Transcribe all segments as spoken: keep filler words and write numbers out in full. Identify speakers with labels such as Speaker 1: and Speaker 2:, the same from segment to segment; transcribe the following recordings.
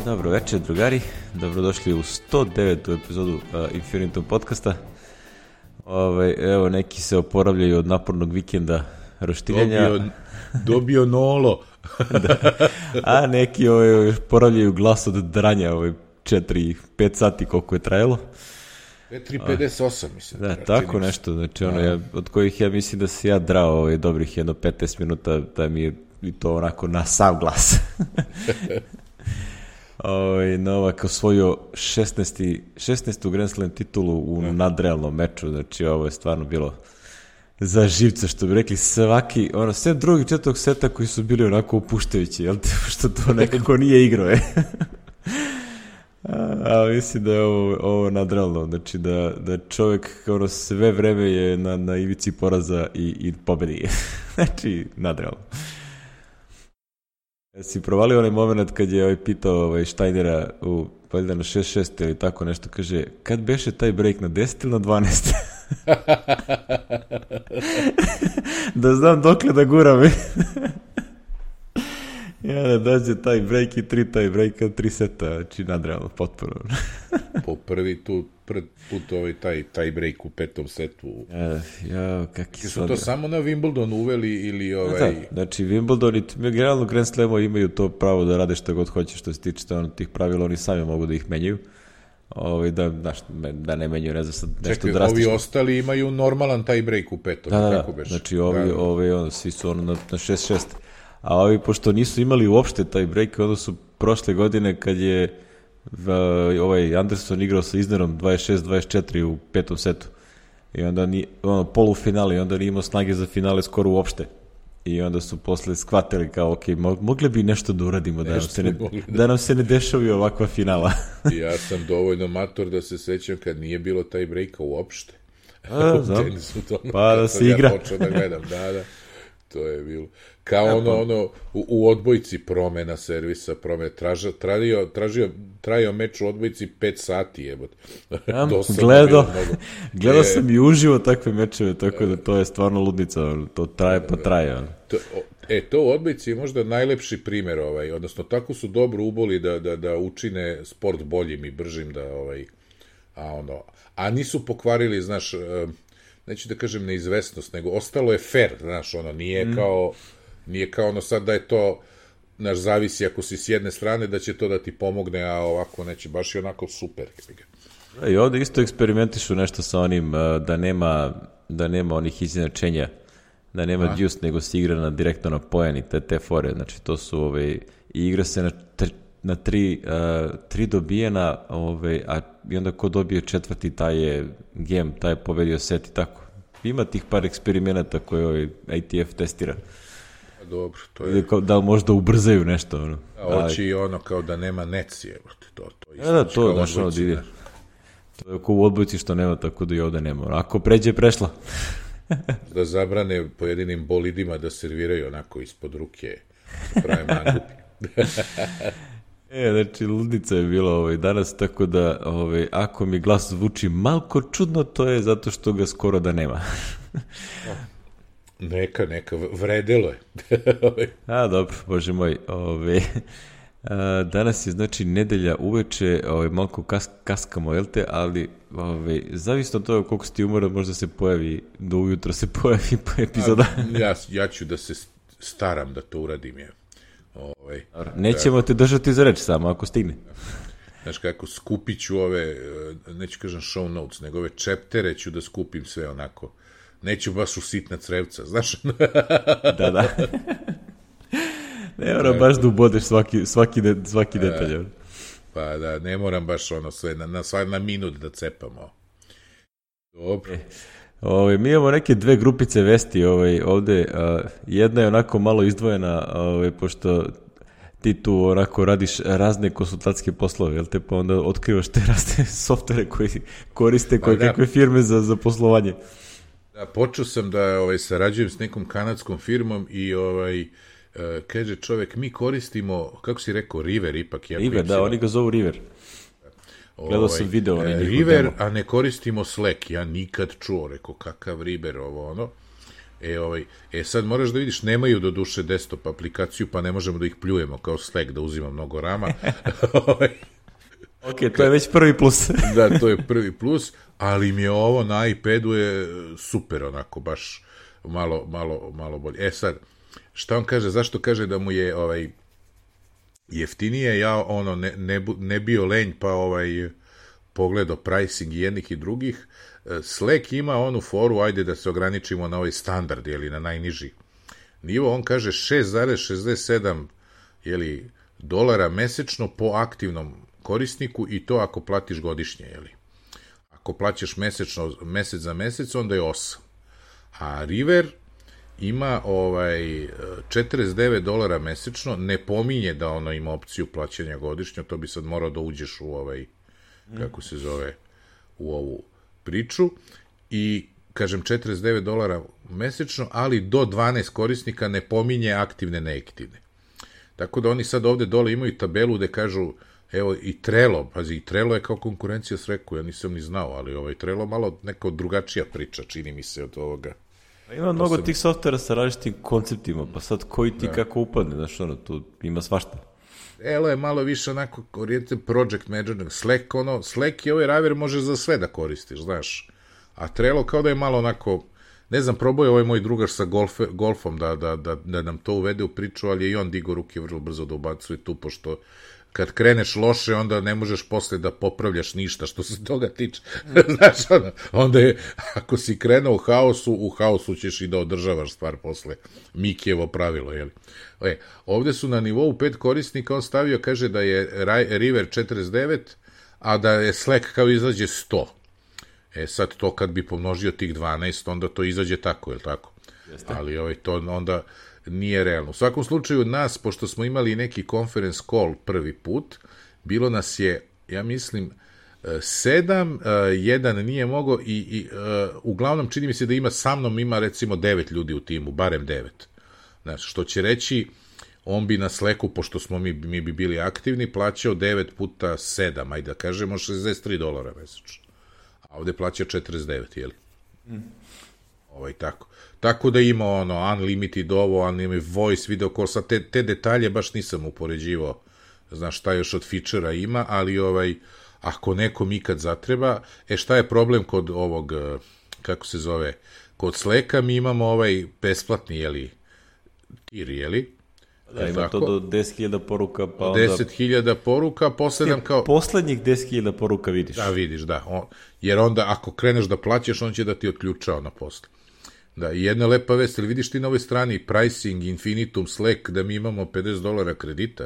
Speaker 1: Dobro večer, drugari. Dobrodošli u sto devetu epizodu uh, Infinitum podcasta. Ove, evo, neki se oporavljaju od napornog vikenda roštiljanja.
Speaker 2: Dobio, dobio nolo.
Speaker 1: Da. A neki ove, poravljaju glas od dranja, ove, četiri pet sati koliko je trajalo.
Speaker 2: četiri pedeset osam, mislim.
Speaker 1: Da, tako nešto. Znači, ono, ja, od kojih ja mislim da se ja drao ove, dobrih jedno petnaest minuta, da mi je i to onako na sav glas. Ovaj Novak osvojio šesnaestu Grand Slam titulu u nadrealnom meču, znači ovo je stvarno bilo za živce, što bi rekli, svaki, ono, sve drugih četvrtog seta koji su bili onako upuštajući, jel te, što to nekako nije igrao, je. a, a mislim da je ovo, ovo nadrealno, znači da, da čovjek ono, sve vreme je na, na ivici poraza i, i pobedi, znači nadrealno. Si provalio onaj moment kad je ovaj pitao ovaj Steinera u valjda na šest šest ili tako nešto, kaže, kad beše taj break na deset ili na dvanaest? Da znam dokle da guram. Ja da dođe taj break i tri taj break, tri seta, znači nadrealno, potpuno.
Speaker 2: Po prvi tu, prvi put ovaj taj, taj break u petom setu.
Speaker 1: Ja, ja kakvi
Speaker 2: su to samo na Wimbledonu uveli ili ovaj...
Speaker 1: Da, znači Wimbledon i generalno Grand Slamo imaju to pravo da rade što god hoće što se tiče tih pravila, oni sami mogu da ih menjaju. Ovaj, da, da, da ne menjaju, ne znam sad nešto
Speaker 2: Čekaj,
Speaker 1: drastično.
Speaker 2: ovi ostali imaju normalan taj break u petom.
Speaker 1: Da, da,
Speaker 2: kako
Speaker 1: da,
Speaker 2: beš?
Speaker 1: znači ovi, da. ovi ono, svi su ono na, na šest šest. A ovi, pošto nisu imali uopšte taj break, onda su prošle godine kad je v, ovaj Anderson igrao sa Isnerom dvadeset šest dvadeset četiri u petom setu i onda ni, ono, polufinale i onda nije imao snage za finale skoro uopšte. I onda su posle shvatili kao, ok, mogli bi nešto da uradimo, da nam, se ne, da nam se ne dešavi ovakva finala.
Speaker 2: Ja sam dovoljno mator da se sećam kad nije bilo taj breaka uopšte.
Speaker 1: A, znam. Pa da se igra.
Speaker 2: Ja počeo da gledam, da, da. To je bilo. Kao ja, ono, pa... ono u, u odbojci promena servisa, promena, tražio, tražio, tražio, trajao meč u odbojci pet sati, jebot.
Speaker 1: Ja, gledao, gledao sam i uživo takve mečeve, tako da to je stvarno ludnica, to traje pa traje.
Speaker 2: To, e, to u odbojci je možda najlepši primjer, ovaj, odnosno tako su dobro uboli da, da, da učine sport boljim i bržim, da, ovaj, a ono, a nisu pokvarili, znaš, neću da kažem neizvesnost, nego ostalo je fair, znaš, ono, nije mm. kao, nije kao ono sad da je to, znaš, zavisi ako si s jedne strane da će to da ti pomogne, a ovako neće, baš je onako super.
Speaker 1: I ovde isto eksperimentišu nešto sa onim, da nema, da nema onih izjednačenja, da nema a? Deuce, nego se igra na, direktno na poen i te, te fore, znači to su, ove, i igra se na, na tri, uh, tri dobijena, ove, a i onda ko dobije četvrti, taj je game, taj je pobedio set i tako. Ima tih par eksperimenata koje ovaj A T F testira.
Speaker 2: Dobro, to je...
Speaker 1: Da li možda ubrzaju nešto, ono.
Speaker 2: A hoće i ono kao da nema necije, to, to
Speaker 1: isto. Da, to, znaš, ono, ide. To je kao u odbojci što nema, tako da i ovde nema. Ako pređe, prešla.
Speaker 2: Da zabrane pojedinim bolidima da serviraju onako ispod ruke, da prave mangupi.
Speaker 1: E, znači, ludnica je bila ovaj, danas, tako da ovaj, ako mi glas zvuči malko čudno, to je zato što ga skoro da nema.
Speaker 2: Neka, neka, vredelo je.
Speaker 1: A, dobro, bože moj. Ove, a, danas je, znači, nedelja uveče, ove, malko kas, kaskamo, jel te, ali ove, zavisno od toga koliko si ti umoran, možda se pojavi, do ujutro se pojavi po epizoda.
Speaker 2: A, ja, ja ću da se staram da to uradim, je. Ovaj,
Speaker 1: nećemo da, te držati za reč samo ako stigne.
Speaker 2: Znaš kako, skupit ću ove, neću kažem show notes, nego ove čeptere ću da skupim sve onako. Neću baš u sitna crevca, znaš?
Speaker 1: Da, da. Ne moram baš da ubodeš svaki, svaki, de, svaki detalj. Uh,
Speaker 2: pa da, ne moram baš ono sve, na, na, na minut da cepamo. Dobro. E.
Speaker 1: Ove, mi imamo neke dve grupice vesti ovaj, ovde, a, jedna je onako malo izdvojena, ovaj, pošto ti tu onako radiš razne konsultantske poslove, jel te, pa onda otkrivaš te razne softvere koji koriste koje da, kakve firme za, za poslovanje.
Speaker 2: Da, počeo sam da ovaj, sarađujem s nekom kanadskom firmom i ovaj, e, kaže čovek, mi koristimo, kako si rekao, River ipak. Ja
Speaker 1: River, da, oni ga zovu River. Gledao sam video.
Speaker 2: Ovaj, River, a ne koristimo Slack. Ja nikad čuo, rekao, kakav River, ovo ono. E, ovaj, e sad moraš da vidiš, nemaju do duše desktop aplikaciju, pa ne možemo da ih pljujemo kao Slack, da uzima mnogo rama.
Speaker 1: Ok, to je već prvi plus.
Speaker 2: Da, to je prvi plus, ali mi je ovo na iPadu je super, onako, baš malo, malo, malo bolje. E sad, šta on kaže, zašto kaže da mu je ovaj jeftinije, ja ono ne, ne, ne bio lenj, pa ovaj pogledao pricing jednih i drugih. Slack ima onu foru, ajde da se ograničimo na ovaj standard, jeli, na najniži nivo, on kaže šest zarez šezdeset sedam jeli, dolara mesečno po aktivnom korisniku i to ako platiš godišnje, jeli. Ako plaćaš mesečno, mesec za mesec, onda je osam. A River ima ovaj četrdeset devet dolara mesečno, ne pominje da ono ima opciju plaćanja godišnje, to bi sad morao da uđeš u ovaj, kako se zove, u ovu priču i kažem četrdeset devet dolara mesečno, ali do dvanaest korisnika ne pominje aktivne, neaktivne. Tako da oni sad ovde dole imaju tabelu gde kažu, evo i Trello, pazi, i Trello je kao konkurencija s Reku, ja nisam ni znao, ali ovaj Trello malo neka drugačija priča, čini mi se od ovoga.
Speaker 1: Ima mnogo tih softvera sa različitim konceptima, pa sad koji ti da. Kako upadne, znaš ono, tu ima svašta.
Speaker 2: Elo je malo više onako orijentiran project management, Slack, ono, Slack i ovaj River može za sve da koristiš, znaš, a Trello kao da je malo onako, ne znam, probao je ovaj moj drugar sa golfe, golfom da, da, da, da nam to uvede u priču, ali je i on digo ruke vrlo brzo da ubacuje tu, pošto kad kreneš loše, onda ne možeš posle da popravljaš ništa što se toga tiče. Znaš, onda, onda je, ako si krenuo u haosu, u haosu ćeš i da održavaš stvar posle. Mikijevo pravilo, jel? E, ovde su na nivou pet korisnika, on stavio, kaže da je River četrdeset devet, a da je Slack kao izađe sto. E, sad to kad bi pomnožio tih dvanaest, onda to izađe tako, jel tako? Jeste. Ali ovaj, to onda nije realno. U svakom slučaju nas, pošto smo imali neki conference call prvi put, bilo nas je, ja mislim, sedam, jedan nije mogao i, i uglavnom čini mi se da ima sa mnom, ima recimo devet ljudi u timu, barem devet. Znači, što će reći, on bi na Slacku, pošto smo mi, mi bi bili aktivni, plaćao devet puta sedam, ajde da kažemo, šezdeset tri dolara mesečno. A ovde plaća četrdeset devet, jeli? Mm. Ovaj, tako. Tako da ima ono, unlimited ovo, unlimited voice, video call, sad te, te detalje baš nisam upoređivao, znaš šta još od fičera ima, ali ovaj, ako nekom ikad zatreba, e šta je problem kod ovog, kako se zove, kod Slacka mi imamo ovaj besplatni, jeli, tir, jeli?
Speaker 1: Da, ima tako? To do deset hiljada poruka, pa onda...
Speaker 2: deset hiljada poruka, posle nam kao...
Speaker 1: Poslednjih deset hiljada poruka vidiš.
Speaker 2: Da, vidiš, da. On, jer onda, ako kreneš da plaćaš, on će da ti otključao na posle. Da, i jedna lepa vest, ali vidiš ti na ovoj strani pricing, infinitum, Slack, da mi imamo pedeset dolara kredita.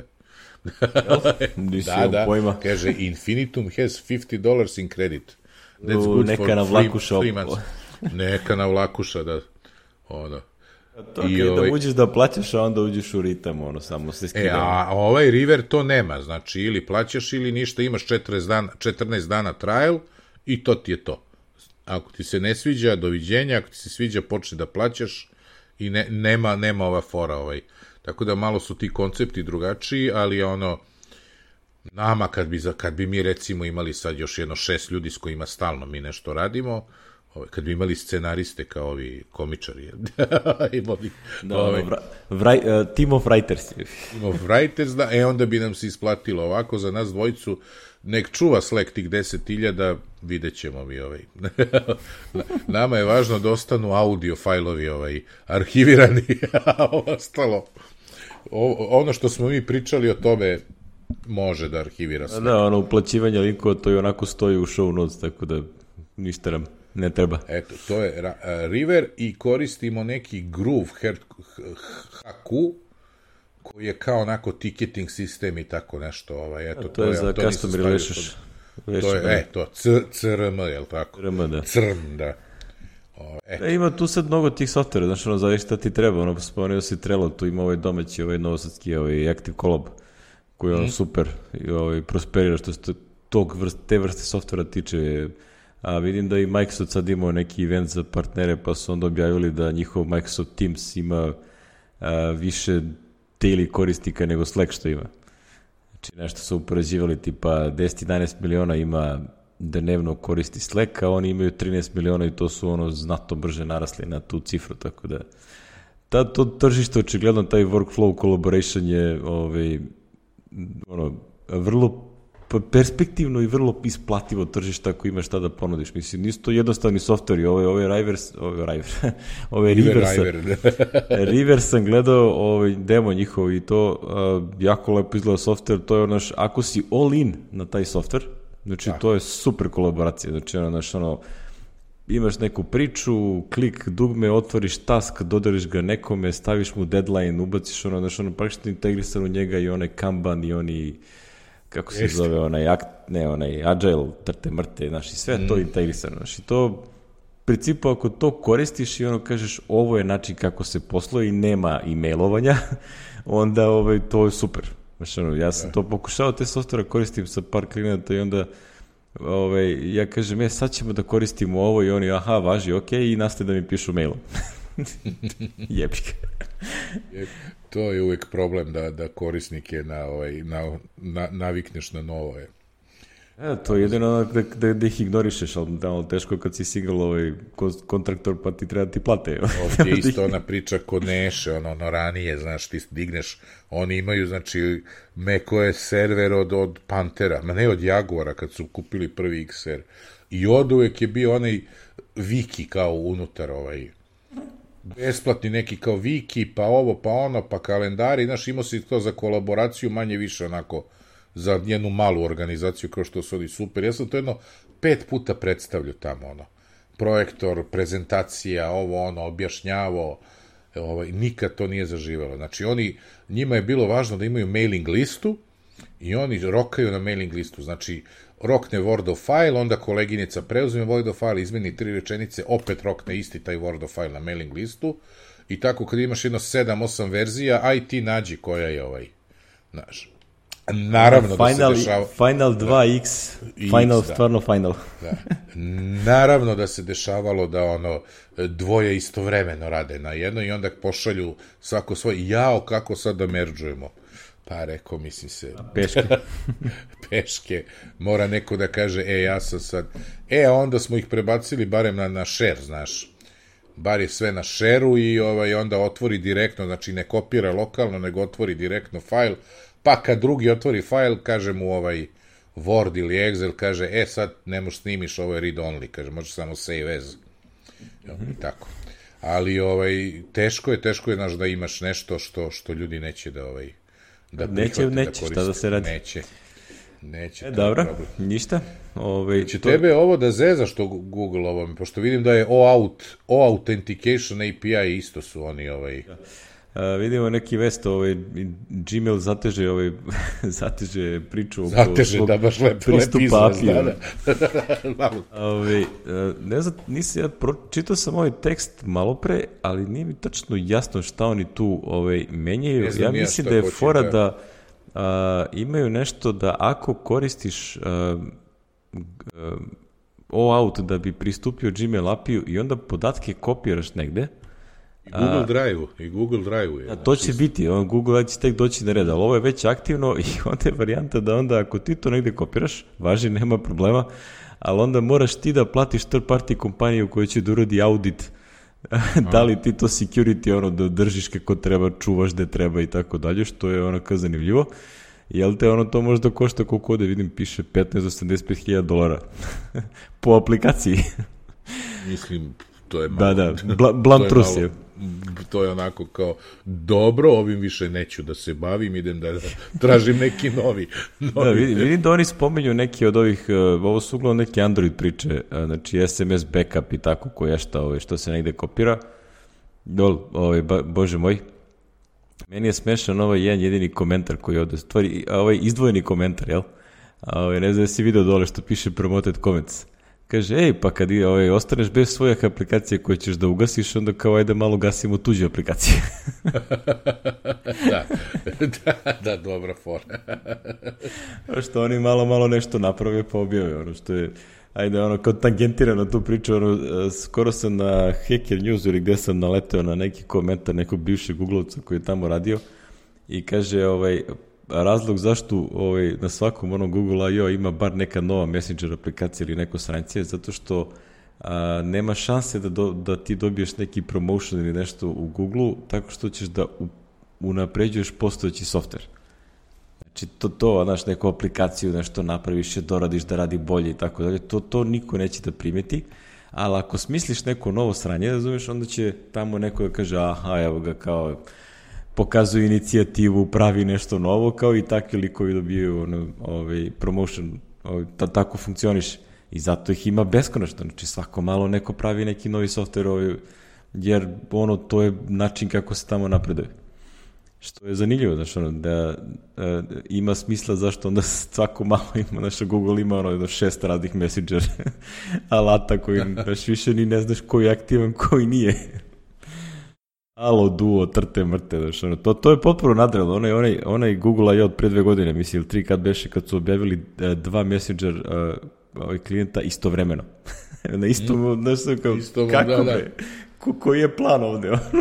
Speaker 2: da, da, pojma. Kaže, infinitum has fifty dollars in credit.
Speaker 1: That's U, good neka for na vlakuša. Three, three
Speaker 2: neka na vlakuša, da. Ono.
Speaker 1: To I kada ovaj... uđeš da plaćaš, a onda uđeš u ritam, ono, samo se skidamo.
Speaker 2: E, a ovaj River to nema, znači ili plaćaš ili ništa, imaš četrnaest dana, četrnaest dana trial i to ti je to. Ako ti se ne sviđa, doviđenja, ako ti se sviđa, počni da plaćaš i ne, nema, nema ova fora. Ovaj. Tako da malo su ti koncepti drugačiji, ali ono, nama kad bi, kad bi mi recimo imali sad još jedno šest ljudi s kojima stalno mi nešto radimo, ovaj, kad bi imali scenariste kao ovi komičari. imali,
Speaker 1: da, ovaj, vra, vraj, uh, team of writers.
Speaker 2: Team of writers, da, e onda bi nam se isplatilo ovako za nas dvojicu. Nek čuva Slack tih deset hiljada, vidjet ćemo mi ovaj. Nama je važno da ostanu audio fajlovi ovaj, arhivirani, a ostalo, o, ono što smo mi pričali o tome može da arhivira sve.
Speaker 1: Da, ono uplaćivanje linkova, to i onako stoji u show notes, tako da ništa nam ne treba.
Speaker 2: Eto, to je uh, River i koristimo neki Groove H Q, koji je kao onako ticketing sistem i tako nešto. Ovaj, eto,
Speaker 1: to, to je za to custom relations.
Speaker 2: To je, e, to, C R M, je li tako?
Speaker 1: C R M, da.
Speaker 2: C R M, da. O,
Speaker 1: e, ima tu sad mnogo tih softvera, znaš, ono, zavisi šta ti treba, ono, spomenuo si Trello, tu ima ovaj domaći, ovaj novosadski, ovaj Active Collab, koji je ono mm. super, i ovaj, prosperira, što se tog vrst, te vrste softvera tiče, a vidim da i Microsoft sad imao neki event za partnere, pa su onda objavili da njihov Microsoft Teams ima a, više daily korisnika nego Slack što ima. Znači nešto su upoređivali tipa deset do jedanaest miliona ima dnevno koristi Slack, a oni imaju trinaest miliona i to su ono znatno brže narasli na tu cifru, tako da ta, to tržište, očigledno taj workflow collaboration je ovaj, ono, vrlo perspektivno i vrlo isplativo tržište ako imaš šta da ponudiš. Mislim, nisu to jednostavni softveri, ovo je, ovo je Rivers, ovo je Rivers, ovo je Rivers, Rivers sam gledao ovaj demo njihov i to uh, jako lepo izgleda softver, to je ono, ako si all in na taj softver, znači da. To je super kolaboracija, znači ono, znaš, ono, imaš neku priču, klik dugme, otvoriš task, dodariš ga nekome, staviš mu deadline, ubaciš ono, znaš, ono, praktično integrisan u njega i onaj Kanban i oni, kako se Jeste. zove, onaj, akt, ne, onaj agile, trte, mrte, znaš, i sve mm. to integrisano, znaš, i to, u principu, ako to koristiš i ono kažeš, ovo je način kako se posluje i nema e-mailovanja, onda ovaj, to je super. Znaš, ono, ja sam to pokušao, te softvera koristim sa par klijenata i onda Ove, ja kažem, je, sad ćemo da koristimo ovo i oni, aha, važi, ok, i nastaje da mi pišu mailom. Jebika.
Speaker 2: To je uvijek problem da, da korisnike na, ovaj, na, na, navikneš na novo. Je.
Speaker 1: E, to je jedino da, da, da ih ignorišeš, ali da, ali teško kad si single ovaj, kontraktor pa ti treba ti plate.
Speaker 2: Ovdje je isto ona priča kod Neše, ono, ono ranije, znaš, ti digneš, oni imaju, znači, Meko je server od, od Pantera, ma ne od Jaguara kad su kupili prvi X R. I od uvek je bio onaj Wiki kao unutar ovaj, besplatni neki kao Wiki, pa ovo, pa ono, pa kalendari, znaš, imao si to za kolaboraciju manje više onako, za jednu malu organizaciju kao što su oni super. Ja sam to jedno pet puta predstavljao tamo, ono. Projektor, prezentacija, ovo, ono, objašnjavo, ovaj, nikad to nije zaživelo. Znači, oni, njima je bilo važno da imaju mailing listu i oni rokaju na mailing listu. Znači, rokne Wordov file, onda koleginica preuzme Wordov file, izmeni tri rečenice, opet rokne isti taj Wordov file na mailing listu i tako kad imaš jedno sedam osam verzija, aj ti nađi koja je ovaj, znaš. Naravno
Speaker 1: Final,
Speaker 2: da se dešava...
Speaker 1: Final dva X, da, Final, X, stvarno da. Final.
Speaker 2: Da. Naravno da se dešavalo da ono dvoje istovremeno rade na jedno i onda pošalju svako svoj, jao, kako sad da meržujemo. Pa rekao, mislim se...
Speaker 1: Peške.
Speaker 2: Peške. Mora neko da kaže, e, ja sam sad... E, a onda smo ih prebacili barem na, na share, znaš. Bar je sve na share-u i ovaj, onda otvori direktno, znači ne kopira lokalno, nego otvori direktno file. Pa kad drugi otvori file, kaže mu ovaj Word ili Excel, kaže, e sad ne možeš snimiš, ovo je read only, kaže, možeš samo save as. Mm-hmm. I tako. Ali ovaj, teško je, teško je, znaš, da imaš nešto što, što ljudi neće da, ovaj, da
Speaker 1: neće, neće, da šta da se radi.
Speaker 2: Neće. Neće.
Speaker 1: E, dobro, ništa. Ove,
Speaker 2: znači, to... tebe ovo da zeza što Google ovo, pošto vidim da je O-Out, O-Authentication A P I isto su oni ovaj... Ja.
Speaker 1: Uh, vidimo neki vest, ovaj, Gmail zateže, ovaj, zateže priču
Speaker 2: zateže, oko da baš lep,
Speaker 1: pristupa A P I. ovaj, uh, ne znam, nisam ja pročitao sam ovaj tekst malo pre, ali nije mi tačno jasno šta oni tu ovaj, menjaju. Ja mislim da je fora da, da uh, imaju nešto da ako koristiš uh, uh, O-Out da bi pristupio Gmail A P I-u i onda podatke kopiraš negde,
Speaker 2: I Google Drive-u, i Google Drive-u je.
Speaker 1: A, to će biti, on, Google će tek doći na red, ali ovo je već aktivno i onda je varijanta da onda ako ti to negde kopiraš, važi, nema problema, ali onda moraš ti da platiš third party kompaniju koja će da uradi audit da li ti to security ono da držiš kako treba, čuvaš gde treba i tako dalje, što je ono kao zanimljivo. Jel te ono to možda košta koliko ovde vidim piše petnaest do osamdeset pet hiljada dolara po aplikaciji.
Speaker 2: Mislim, to je malo...
Speaker 1: Da, da, Bla, blunt trus je.
Speaker 2: To je onako kao, dobro, ovim više neću da se bavim, idem da tražim neki novi. novi.
Speaker 1: Da, vidim, vidim da oni spominju neki od ovih, ovo su uglavnom neke Android priče, znači S M S backup i tako koje šta, ovaj, što se negde kopira. Dol, ovaj, ba, bože moj, meni je smešan ovaj jedan jedini komentar koji ovde stvari, ovaj izdvojeni komentar, jel? A ovaj, ne znam da si video dole što piše promoted comments. Kaže, ej, pa kad ovaj, ostaneš bez svojih aplikacija koje ćeš da ugasiš, onda kao ajde malo gasimo tuđe aplikacije.
Speaker 2: da, da, da, dobra fora.
Speaker 1: Što oni malo, malo nešto naprave pa objave, ono što je, ajde, ono, kao tangentira na tu priču, ono, skoro sam na Hacker News ili gde sam naleteo na neki komentar nekog bivšeg Googlovca koji je tamo radio i kaže, ovaj, razlog zašto ovaj, na svakom onom Google I O ima bar neka nova Messenger aplikacija ili neko srancije, zato što a, nema šanse da, do, da ti dobiješ neki promotion ili nešto u Google-u tako što ćeš da u, unapređuješ postojeći softver. Znači to, to, znaš, neku aplikaciju, nešto napraviš, je doradiš da radi bolje i tako dalje, to, to niko neće da primeti, ali ako smisliš neko novo sranje, razumiješ, onda će tamo neko da kaže, aha, evo ga, kao, pokazuju inicijativu, pravi nešto novo, kao i takvi likovi dobijaju ono, ovaj, promotion, ovaj, ta, tako funkcioniš. I zato ih ima beskonačno, znači svako malo neko pravi neki novi softver, ovaj, jer ono, to je način kako se tamo napreduje. Što je zanimljivo, znači, ono, da e, ima smisla zašto onda svako malo ima, znači, Google ima ono, jedno šest radnih Messenger alata koji baš više ni ne znaš koji je aktivan, koji nije. Alo, duo, trte, mrte, znači, ono, to, to je potpuno nadrealno, onaj, onaj, onaj Google I O od pre dve godine, mislim, ili tri kad beše, kad su objavili e, dva Messenger e, ovaj, klijenta istovremeno. Na istom, mm. znači, kao, Istom, kako da, da. Ko, koji je plan ovde, ono?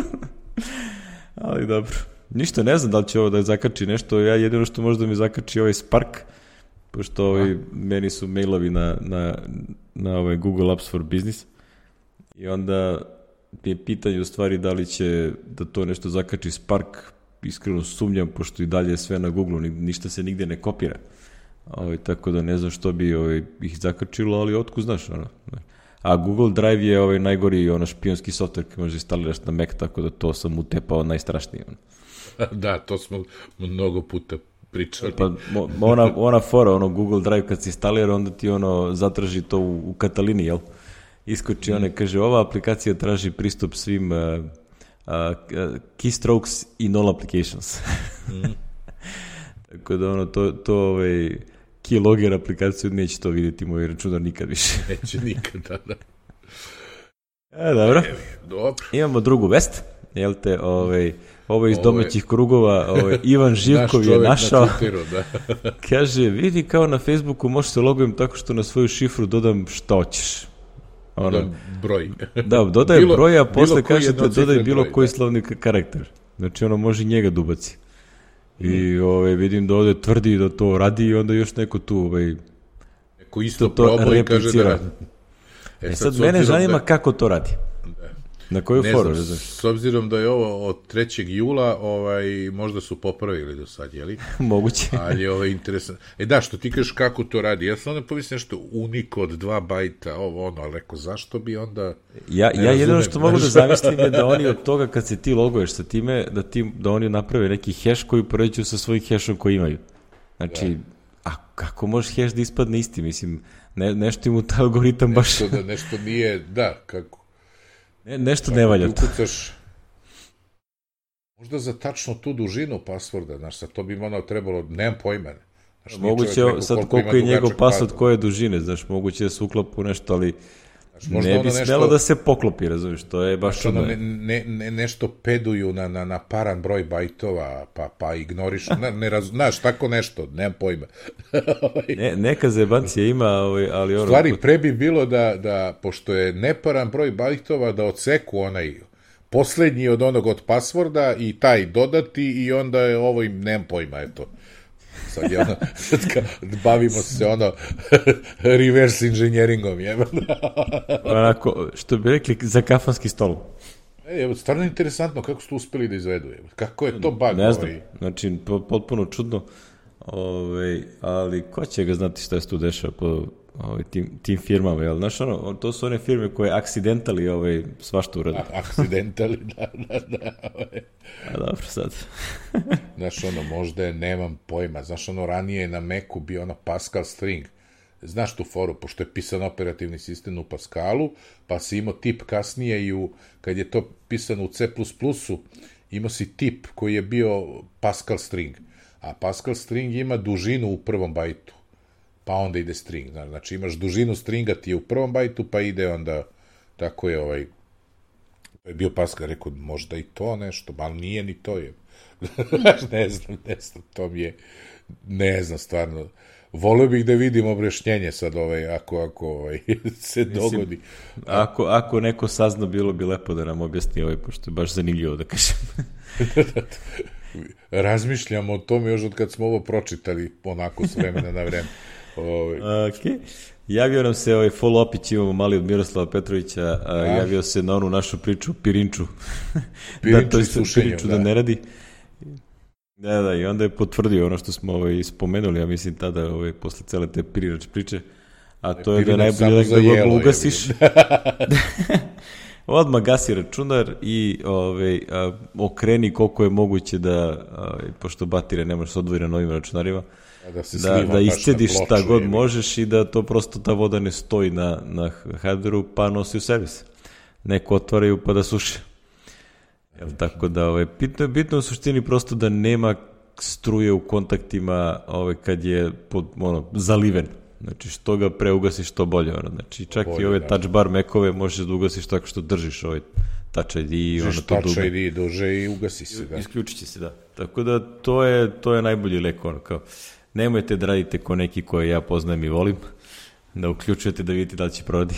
Speaker 1: Ali dobro. Ništa, ne znam da li će ovo da zakači nešto, ja jedino što možda mi zakači ovaj Spark, pošto ovaj, meni su mailovi na, na, na ovaj Google Apps for Business i onda je pitanje u stvari da li će da to nešto zakači Spark, iskreno sumnjam, pošto i dalje je sve na Google, ništa se nigde ne kopira, ovaj, tako da ne znam što bi ovaj, ih zakačilo, ali otkud znaš, ono. A Google Drive je ovaj najgori ono špijunski softver koji možeš instaliraš na Mac, tako da to sam utepao najstrašnije, ono.
Speaker 2: Da, to smo mnogo puta pričali.
Speaker 1: Pa ona, ona fora, ono Google Drive kad se instalira, onda ti ono zatraži to u, u Katalini, jel? Iskoči mm. one, kaže, ova aplikacija traži pristup svim uh, uh, keystrokes in all applications. Mm. Tako da ono, to, to ovaj, keylogger aplikaciju neće to vidjeti moj računar nikad više.
Speaker 2: Neće nikad, da, da.
Speaker 1: E, dobro.
Speaker 2: E, dobro.
Speaker 1: Imamo drugu vest, jel te, ovaj... Ovo iz domaćih krugova, ovaj, Ivan Živkov
Speaker 2: naš
Speaker 1: je našao,
Speaker 2: na Twitteru, da.
Speaker 1: kaže, vidi kao na Facebooku možeš se logujem tako što na svoju šifru dodam šta hoćeš.
Speaker 2: Ono, da, broj.
Speaker 1: Da, dodaj bilo, broj, a posle kažete dodaj bilo broj, koji da. Slovni karakter. Znači ono može njega dubaci. I mm. ovaj, vidim da ovde tvrdi da to radi i onda još neko tu ovaj,
Speaker 2: neko isto probao i kaže da radi.
Speaker 1: E, e sad, sad mene zanima da... kako to radi. Na koju
Speaker 2: ne
Speaker 1: foru?
Speaker 2: Znam, s obzirom da je ovo od trećeg jula, ovaj, možda su popravili do sad, jeli?
Speaker 1: Moguće.
Speaker 2: Ali je ovaj interesant. E da, što ti kažeš kako to radi, ja sam onda pomislim nešto Unicode od dva bajta, ovo ono, ali rekao, zašto bi onda...
Speaker 1: Ja, ja jedino što mogu da zamislim je da oni od toga kad se ti loguješ sa time, da, ti, da oni naprave neki hash koji poređuju sa svojim hashom koji imaju. Znači, da. A kako možeš hash da ispadne isti? Mislim, ne, nešto im u taj algoritam baš...
Speaker 2: Nešto da nešto nije, da, kako...
Speaker 1: Ne, nešto ne valja to.
Speaker 2: Ukucaš, možda za tačno tu dužinu pasvorda, znaš, sad to bi ono trebalo, nemam pojma. Znaš,
Speaker 1: moguće, sad koliko je njegov pasvord, koje dužine, znaš, moguće da se uklopu nešto, ali znaš, ne bi smelo nešto, da se poklopi, razumiješ, to je baš
Speaker 2: znaš, ono, ne, ne, ne, nešto peduju na, na, na paran broj bajtova, pa, pa ignoriš, ne, ne raz, znaš, tako nešto, nemam pojma.
Speaker 1: ne, neka zebancija ima, ali ono...
Speaker 2: Stvari, pre bi bilo da, da, pošto je neparan broj bajtova, da odseku onaj poslednji od onog od pasvorda i taj dodati i onda je ovo im, nemam pojma, eto. Sad je ono, sad ka, bavimo se ono reverse engineeringom, jeba.
Speaker 1: Onako, što bi rekli, za kafanski stol.
Speaker 2: E, je, stvarno interesantno kako su to uspeli da izvedu, jeba. Kako je to bug?
Speaker 1: Ne znam, ovaj... znači, potpuno čudno, ovaj, ali ko će ga znati šta se tu dešava po ovaj, tim, tim firmama, jel? Znaš, ono, to su one firme koje aksidentali ovaj, svašta urade.
Speaker 2: Aksidentali, da, da, da. Ovaj.
Speaker 1: A dobro, sad.
Speaker 2: Znaš, ono, možda je, nemam pojma. Znaš, ono, ranije je na Macu bio ono Pascal string. Znaš tu foru, pošto je pisan operativni sistem u Pascalu, pa si imao tip kasnije i u, kad je to pisano u C plus plus-u, imao si tip koji je bio Pascal string. A Pascal string ima dužinu u prvom bajtu, pa onda ide string. Znači, imaš dužinu stringa ti je u prvom bajtu, pa ide onda, tako je ovaj, je bio Pascal, rekao, možda i to nešto, ali nije ni to je. ne znam, ne znam, to mi je, ne znam, stvarno. Voleo bih da vidim objašnjenje sad, ovaj, ako, ako ovaj, se Mislim, dogodi.
Speaker 1: Ako, ako neko sazna, bilo bi lepo da nam objasni ovaj, pošto je baš zanimljivo da kažem.
Speaker 2: razmišljamo o tome još od kad smo ovo pročitali, onako s vremena na vreme.
Speaker 1: Ove. Ok. Javio nam se ovaj follow-upić, imamo mali od Miroslava Petrovića, a, javio se na onu našu priču o Pirinču.
Speaker 2: Pirinču
Speaker 1: da, to
Speaker 2: i sušenju,
Speaker 1: Pirinču
Speaker 2: da.
Speaker 1: da ne radi. Da, da, i onda je potvrdio ono što smo ovaj, spomenuli, ja mislim tada, ovaj, posle cele te Pirinač priče, a to je, je da je najbolje da ga ugasiš. Odmah gasi računar i ovaj, a, okreni koliko je moguće da, a, pošto batire ne može se odvojiti na novim računarima, da, da, da iscediš šta god je. možeš i da to prosto ta voda ne stoji na, na hardveru pa nosi u servis. Neko otvaraju pa da suše. Jel, tako da, ovaj, bitno, bitno u suštini prosto da nema struje u kontaktima ovaj, kad je pod, ono, zaliven. Znači, što ga pre ugasiš, što bolje. Ono. Znači, čak bolje, i ove da. touch bar mekove možeš da ugasiš tako što držiš ovaj touch I D i ono to
Speaker 2: touch I D duže i ugasi se. Da.
Speaker 1: Isključit će se, da. Tako da, to je, to je najbolji lek. Ono, kao, nemojte da radite ko neki koje ja poznajem i volim, da uključujete da vidite da li će proradi.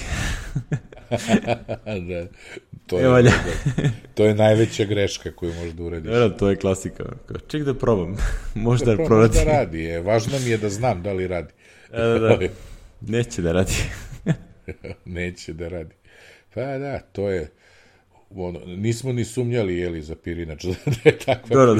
Speaker 2: da, to, je, da, to je najveća greška koju možda uradiš.
Speaker 1: Da, to je klasika. Ček da probam. Možda
Speaker 2: da
Speaker 1: proradi.
Speaker 2: Da radi. Je. Važno mi je da znam da li radi.
Speaker 1: Da, da, da. Neće da radi.
Speaker 2: Neće da radi. Pa da, to je ono, nismo ni sumnjali, jeli, za Pirinač da je takva.
Speaker 1: Dobro.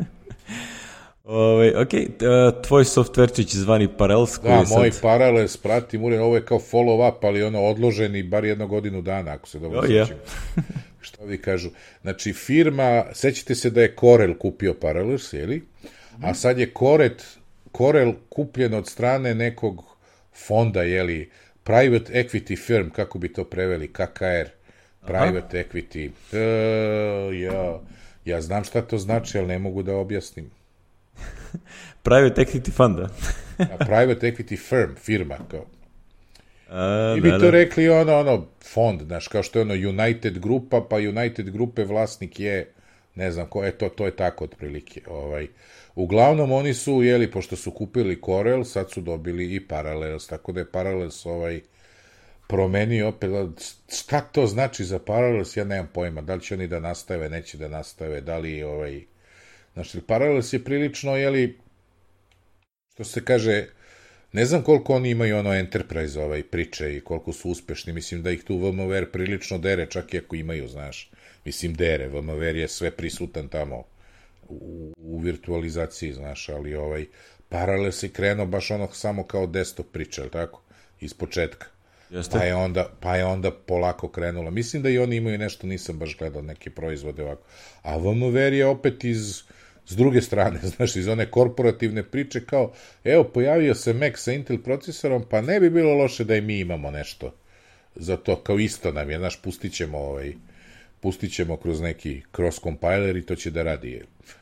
Speaker 1: Ove, ok, tvoj softverčić zvani Parallels.
Speaker 2: Da, moj
Speaker 1: sad...
Speaker 2: Parallels, pratim, uredno, ovo je kao follow-up, ali ono odloženi bar jednu godinu dana, ako se dobro
Speaker 1: oh,
Speaker 2: sećam. Yeah. Što vi kažu? Znači, firma, sećate se da je Corel kupio Parallels, jeli? A sad je Coret, Corel kupljen od strane nekog fonda, jeli, Private Equity Firm, kako bi to preveli, K K R, Private Aha. Equity. E, ja, ja znam šta to znači, ali ne mogu da objasnim.
Speaker 1: Private Equity Fund, da?
Speaker 2: Private Equity Firm, firma, kao.
Speaker 1: A,
Speaker 2: I bi
Speaker 1: da,
Speaker 2: to
Speaker 1: da.
Speaker 2: rekli ono, ono, fond, znaš, kao što je ono United Grupa, pa United Grupe vlasnik je, ne znam ko, eto, to je tako otprilike. Ovaj. Uglavnom, oni su, jeli, pošto su kupili Corel, sad su dobili i Parallels, tako da je Parallels ovaj, promenio opet, šta to znači za Parallels, ja nemam pojma, da li će oni da nastave, neće da nastave, da li ovaj, znači, Parallels je prilično, jeli, što se kaže, ne znam koliko oni imaju ono Enterprise ovaj, priče i koliko su uspešni, mislim da ih tu V M W R prilično dere, čak i ako imaju, znaš, mislim dere, V M W R je sve prisutan tamo u, u virtualizaciji, znaš, ali ovaj, Parallels je krenuo baš ono samo kao desktop priče, ali tako, iz početka. Pa je, onda, pa je onda polako krenula. Mislim da i oni imaju nešto, nisam baš gledao neke proizvode ovako. A V M W R je opet iz s druge strane, znaš, iz one korporativne priče kao, evo, pojavio se Mac sa Intel procesorom, pa ne bi bilo loše da i mi imamo nešto za to, kao isto nam je, znaš, pustit ćemo, ovaj, pustit ćemo kroz neki cross-compiler i to će da radi.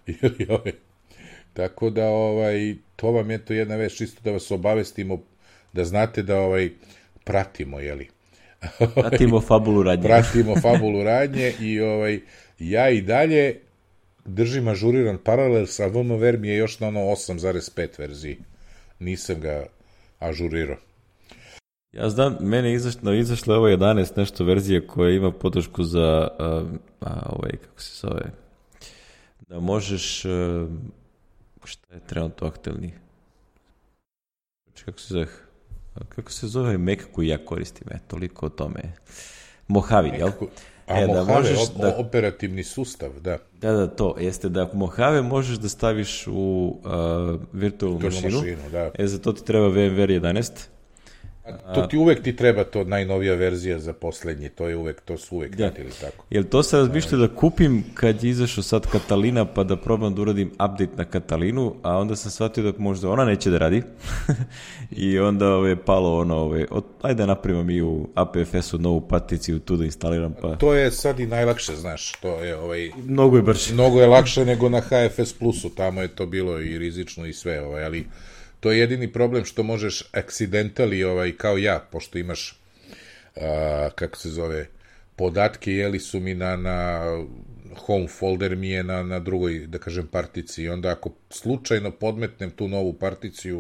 Speaker 2: Tako da, ovaj, to vam je to jedna već, čisto da vas obavestimo, da znate da, ovaj, pratimo, jeli?
Speaker 1: Pratimo fabulu radnje.
Speaker 2: Pratimo fabulu radnje i, ovaj, ja i dalje držim ažuriran Parallels, a V M W R mi je još na ono osam zarez pet verziji. Nisam ga ažurirao.
Speaker 1: Ja znam, mene je izašlo, izašlo je ovo jedanaest nešto verzije koja ima podršku za a, a, ovaj, kako se zove, da možeš, a, šta je trenutno aktualni? Kako se zove? Kako se zove Mac koji ja koristim? E, toliko o tome. Mojave, jel?
Speaker 2: A e, Mojave, da možeš da, operativni sustav, da.
Speaker 1: Da, da, to. Jeste da Mojave možeš da staviš u uh, virtualnu mašinu. mašinu da. E, za to ti treba V M W R jedanaest.
Speaker 2: A to ti uvek ti treba to najnovija verzija za poslednji, to je uvek, to su uvek
Speaker 1: da.
Speaker 2: ili tako.
Speaker 1: Jel to se razmišlja da kupim kad je izašao sad Katalina pa da probam da uradim update na Katalinu, a onda sam shvatio da možda ona neće da radi i onda ove, palo ono, ove, od, ajde napravimo mi u A P F S-u novu particiju tu da instaliram. Pa...
Speaker 2: To je sad i najlakše, znaš, to je ovaj...
Speaker 1: Mnogo je brže.
Speaker 2: Mnogo je lakše nego na H F S Plusu, tamo je to bilo i rizično i sve, ovaj, ali... To je jedini problem što možeš accidentally, ovaj, kao ja, pošto imaš, a, kako se zove, podatke, jeli su mi na, na home folder mi je na, na drugoj, da kažem, particiji. Onda ako slučajno podmetnem tu novu particiju,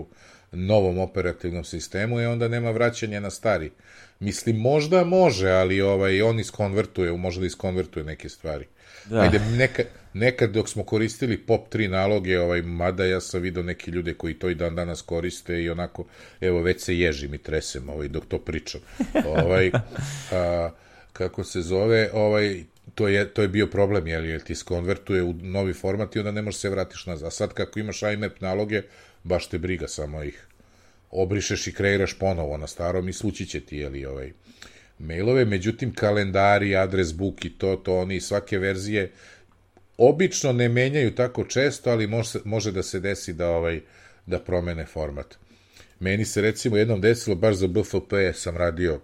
Speaker 2: novom operativnom sistemu i onda nema vraćanja na stari. Mislim, možda može, ali ovaj, on iskonvertuje, može da iskonvertuje neke stvari. Da. Ajde, nekad, nekad dok smo koristili pop tri naloge, ovaj, mada ja sam vidio neke ljude koji to i dan danas koriste i onako, evo, već se ježim i tresem ovaj, dok to pričam. ovaj, a, kako se zove, ovaj, to je, to je bio problem, jel, jer ti iskonvertuje u novi format i onda ne možeš se vratiš nazad. A sad kako imaš I M A P naloge, baš te briga, samo ih obrišeš i kreiraš ponovo na starom i slući će ti, jel, ovaj, mailove, međutim kalendari, adres book i to, to oni svake verzije obično ne menjaju tako često, ali može, može da se desi da, ovaj, da promene format. Meni se recimo jednom desilo, baš za B F P sam radio,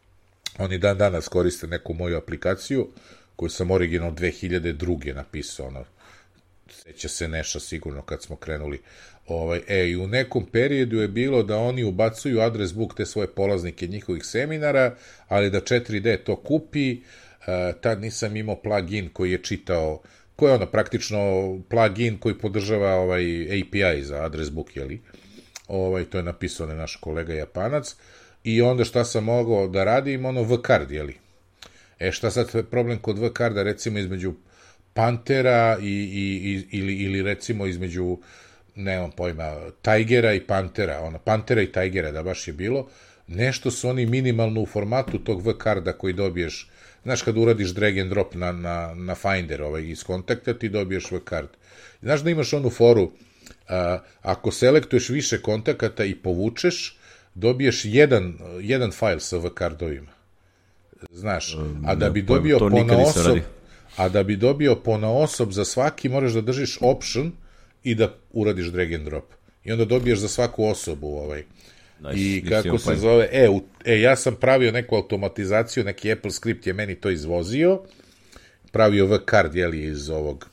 Speaker 2: oni dan danas koriste neku moju aplikaciju, koju sam originalno dve hiljade druge napisao, ono, seća se Neša sigurno kad smo krenuli. Ovaj, e, i u nekom periodu je bilo da oni ubacuju adres book te svoje polaznike njihovih seminara, ali da četiri D to kupi, uh, tad nisam imao plugin koji je čitao, koji je ono praktično plugin koji podržava ovaj A P I za adres book, jeli? Ovaj, to je napisao naš kolega Japanac, i onda šta sam mogao da radim, ono V-card, jeli? E, šta sad je problem kod V-carda, recimo između Pantera i, i, i, ili, ili recimo između, nemam pojma, Tigera i Pantera, ono, Pantera i Tigera, da baš je bilo, nešto su oni minimalno u formatu tog V-carda koji dobiješ, znaš, kad uradiš drag and drop na, na, na Finder ovaj, iz kontakta, ti dobiješ V-card. Znaš da imaš onu foru, a, ako selektuješ više kontakata i povučeš, dobiješ jedan, jedan fajl sa V-cardovima. Znaš, a da bi dobio ponaosob, a da bi dobio ponaosob za svaki, moraš da držiš option i da uradiš drag and drop. I onda dobiješ za svaku osobu ovaj. Nice. I kako se zove, e, u, e, ja sam pravio neku automatizaciju, neki Apple script je meni to izvozio, pravio V-card, jeli, iz ovog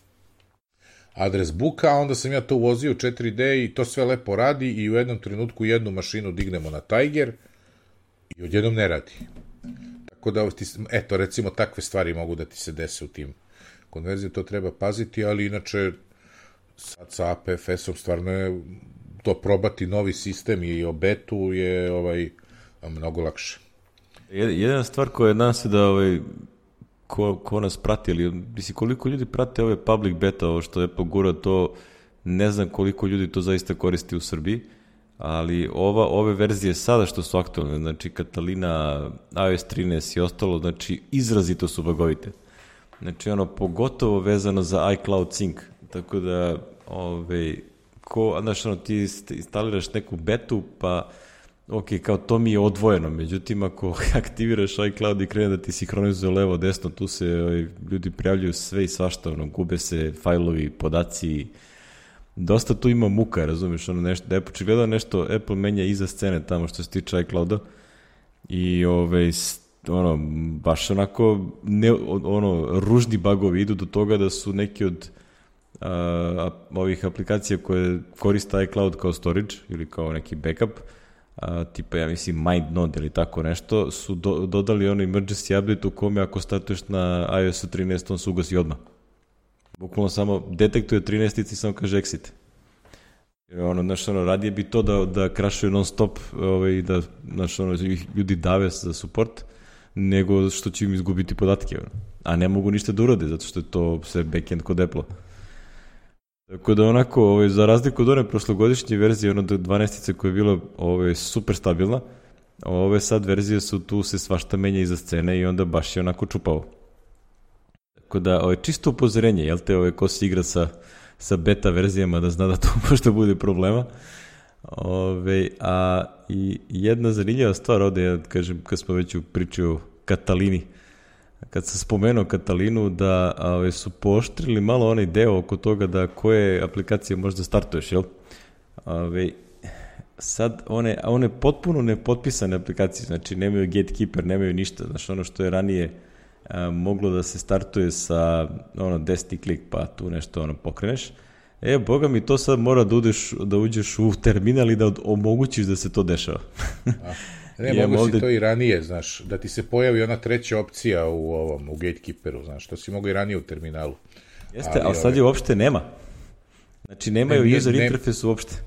Speaker 2: adres booka, a onda sam ja to uvozio u četiri D i to sve lepo radi i u jednom trenutku jednu mašinu dignemo na Tiger i odjednom ne radi. Tako da, ti, eto, recimo, takve stvari mogu da ti se dese u tim konverzijama, to treba paziti, ali inače, sad sa A P F S-om stvarno je to probati novi sistem i o betu je ovaj, mnogo lakše.
Speaker 1: Jedna stvar koja nam se da ovaj, ko, ko nas prati, ali misli, koliko ljudi prate ove public beta, ovo što je pogura, to ne znam koliko ljudi to zaista koristi u Srbiji, ali ova, ove verzije sada što su aktualne, znači Catalina, iOS trinaest i ostalo, znači izrazito su bagovite. Znači ono, pogotovo vezano za iCloud Sync, tako da, ove, ko, znači ono, ti instaliraš neku betu, pa ok, kao to mi je odvojeno, međutim ako aktiviraš iCloud i krene da ti sinhronizuje levo, desno, tu se ove, ljudi prijavljuju sve i svašta, ono, gube se fajlovi, podaci, dosta tu ima muka, razumiješ, ono nešto, da je očigledno nešto Apple menja iza scene tamo što se tiče iClouda i ove, ono, baš onako ne, ono, ružni bugovi idu do toga da su neki od a, ovih aplikacija koje koriste iCloud kao storage ili kao neki backup, a, tipa ja mislim MindNode ili tako nešto, su do, dodali ono emergency update u kome ako startuješ na iOS trinaest on se ugasi odmah. Bukvalno samo detektuje trinaestici i samo kaže exit. Ono, znaš, ono, radije bi to da, da crashuje non stop ovaj, da, znaš, ono, ljudi dave za support, nego što će im izgubiti podatke. Ono. A ne mogu ništa da urade, zato što je to sve backend kod Apple-a. Tako da onako, ovaj, za razliku od one prošlogodišnje verzije, ono dvanaestice koja je bila ovaj, super stabilna, ove sad verzije su tu se svašta menja iza scene i onda baš je onako čupavo. Tako da, ovo je čisto upozorenje, jel te, ove, ko se igra sa, sa beta verzijama, da zna da to možda bude problema. Ove, a i jedna zanimljiva stvar ovde, ja kažem, kad smo već u priči o Catalini, kad sam spomenuo Catalinu, da ove, su pooštrili malo onaj deo oko toga da koje aplikacije možda startuješ, jel? Ove, sad, one, one potpuno nepotpisane aplikacije, znači nemaju gatekeeper, nemaju ništa, znači ono što je ranije a, moglo da se startuje sa ono desni klik pa tu nešto ono pokreneš. E, boga mi, to sad mora da, udeš, da uđeš u terminal i da omogućiš da se to dešava.
Speaker 2: A, ne, mogu ovde... si to i ranije, znaš, da ti se pojavi ona treća opcija u ovom, u gatekeeperu, znaš, to si mogu i ranije u terminalu.
Speaker 1: Jeste, ali, ali sad je uopšte nema. Znači, nemaju ne, user ne, interface uopšte.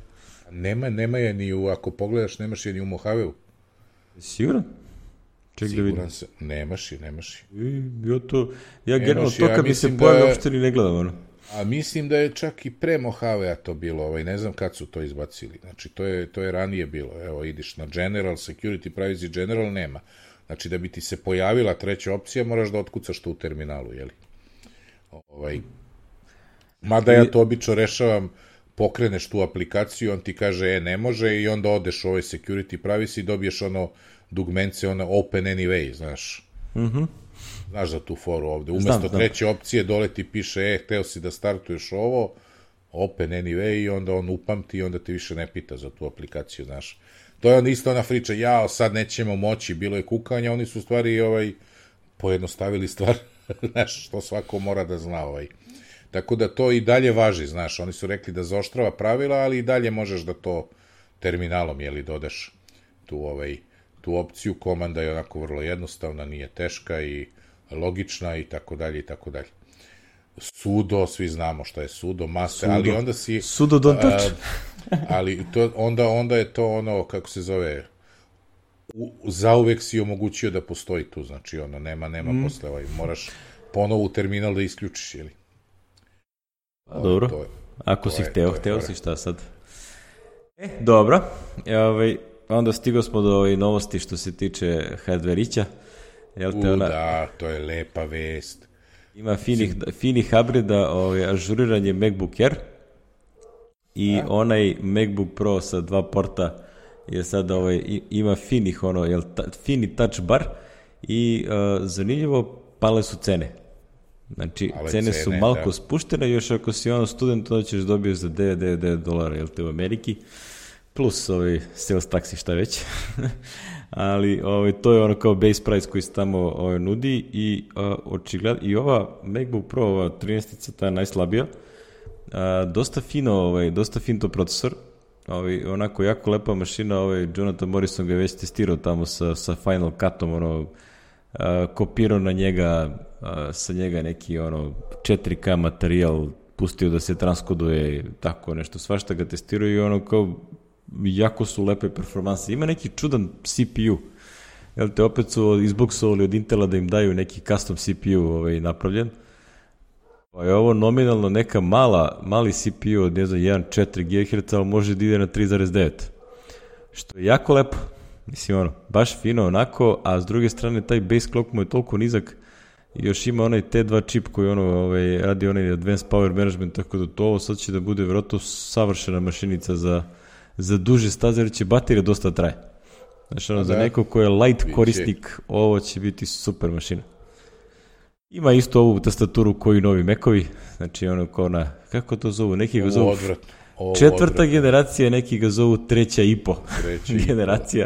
Speaker 2: Nema, nema je ni u, ako pogledaš, nemaš je ni u Mohaveu.
Speaker 1: Siguran? Ček da vidim.
Speaker 2: Siguran se, nemaš je, nemaš je.
Speaker 1: I, ja to, ja
Speaker 2: Nemaš
Speaker 1: generalno to
Speaker 2: je,
Speaker 1: kad
Speaker 2: ja
Speaker 1: mi se
Speaker 2: mislim
Speaker 1: pojavi,
Speaker 2: da-
Speaker 1: uopšte ni ne gledam, ono.
Speaker 2: A mislim da je čak i pre Mohavea to bilo, ovaj, ne znam kad su to izbacili. Znači, to je, to je ranije bilo. Evo, ideš na General, Security, Privacy General, nema. Znači, da bi ti se pojavila treća opcija, moraš da otkucaš to u terminalu, jeli? Ovaj, mada ja to obično rešavam, pokreneš tu aplikaciju, on ti kaže, e, ne može, i onda odeš u ovaj Security, Privacy i dobiješ ono dugmence, ono Open Anyway, znaš.
Speaker 1: Mhm.
Speaker 2: Znaš za tu foru ovde. Umesto
Speaker 1: Znam, znam.
Speaker 2: treće opcije dole ti piše, e, hteo si da startuješ ovo, Open Anyway, i onda on upamti i onda te više ne pita za tu aplikaciju, znaš. To je onda isto ona priča, jao, sad nećemo moći, bilo je kukanja, oni su u stvari ovaj, pojednostavili stvar, znaš, što svako mora da zna. Ovaj. Tako da to i dalje važi, znaš, oni su rekli da zaoštrava pravila, ali i dalje možeš da to terminalom, jeli, dodaš tu, ovaj, tu opciju. Komanda je onako vrlo jednostavna, nije teška i logična i tako dalje i tako dalje. Sudo, svi znamo šta je sudo, master,
Speaker 1: Sudo.
Speaker 2: ali onda si...
Speaker 1: Sudo don't touch.
Speaker 2: a, ali to, onda, onda je to ono, kako se zove, u, zauvek si omogućio da postoji tu, znači ono, nema, nema mm. posle, ovaj, moraš ponovo u terminal da isključiš, ili?
Speaker 1: Pa, dobro,
Speaker 2: to je,
Speaker 1: ako
Speaker 2: to
Speaker 1: si
Speaker 2: je,
Speaker 1: hteo,
Speaker 2: to je
Speaker 1: hteo
Speaker 2: fora.
Speaker 1: si, šta sad? E, dobro, e, ovaj, onda stigo smo do ove novosti što se tiče hardverića. Jel te
Speaker 2: U,
Speaker 1: ona,
Speaker 2: da, to je lepa vest.
Speaker 1: ima finih, finih upgrade-a, ovaj, ažuriranje MacBook Air i
Speaker 2: Da.
Speaker 1: onaj MacBook Pro sa dva porta je sad ovaj, i- ima finih ono, jel, ta, fini touch bar i uh, zanimljivo pale su cene. Znači,
Speaker 2: Pale
Speaker 1: cene,
Speaker 2: cene,
Speaker 1: su malko
Speaker 2: da.
Speaker 1: spuštene, još ako si ono student, onda ćeš dobiješ za devet devedeset devet dolara, jel te, u Ameriki, plus ovaj sales taksi, šta već. Ali ovaj, to je ono kao base price koji se tamo ovaj, nudi i uh, očigledno, i ova MacBook Pro, ova trinaestica, ta je najslabija, a, dosta fino, ovaj, dosta fin to procesor, ovaj, onako jako lepa mašina, ovaj, Jonathan Morrison ga je već testirao tamo sa, sa Final Cutom, ono, a, kopirao na njega, a, sa njega neki ono četiri K materijal, pustio da se transkoduje, tako nešto, svašta ga testirao i ono kao, jako su lepe performanse. Ima neki čudan C P U, jel te, opet su izboksovali od Intela da im daju neki custom C P U ovaj, napravljen. Pa je ovo nominalno neka mala, mali C P U od, ne znam, jedan zarez četiri gigaherca, ali može da ide na tri zarez devet. Što je jako lepo. Mislim, ono, baš fino onako, a s druge strane taj base clock mu je toliko nizak i još ima onaj T dva čip koji ono, ovaj, radi onaj advanced power management, tako da to ovo sad će da bude vjerojatno savršena mašinica za, za duže staze, jer će baterija dosta traje. Znači, ono,
Speaker 2: Da.
Speaker 1: za neko ko je light
Speaker 2: Biće.
Speaker 1: korisnik, ovo će biti super mašina. Ima isto ovu tastaturu koji novi Macovi, znači ono kao na, kako to zovu, neki ga
Speaker 2: Ovo
Speaker 1: zovu
Speaker 2: odvratno. Ovo
Speaker 1: četvrta
Speaker 2: odvratno.
Speaker 1: generacija, neki ga zovu treća i po
Speaker 2: Treća i po.
Speaker 1: generacija.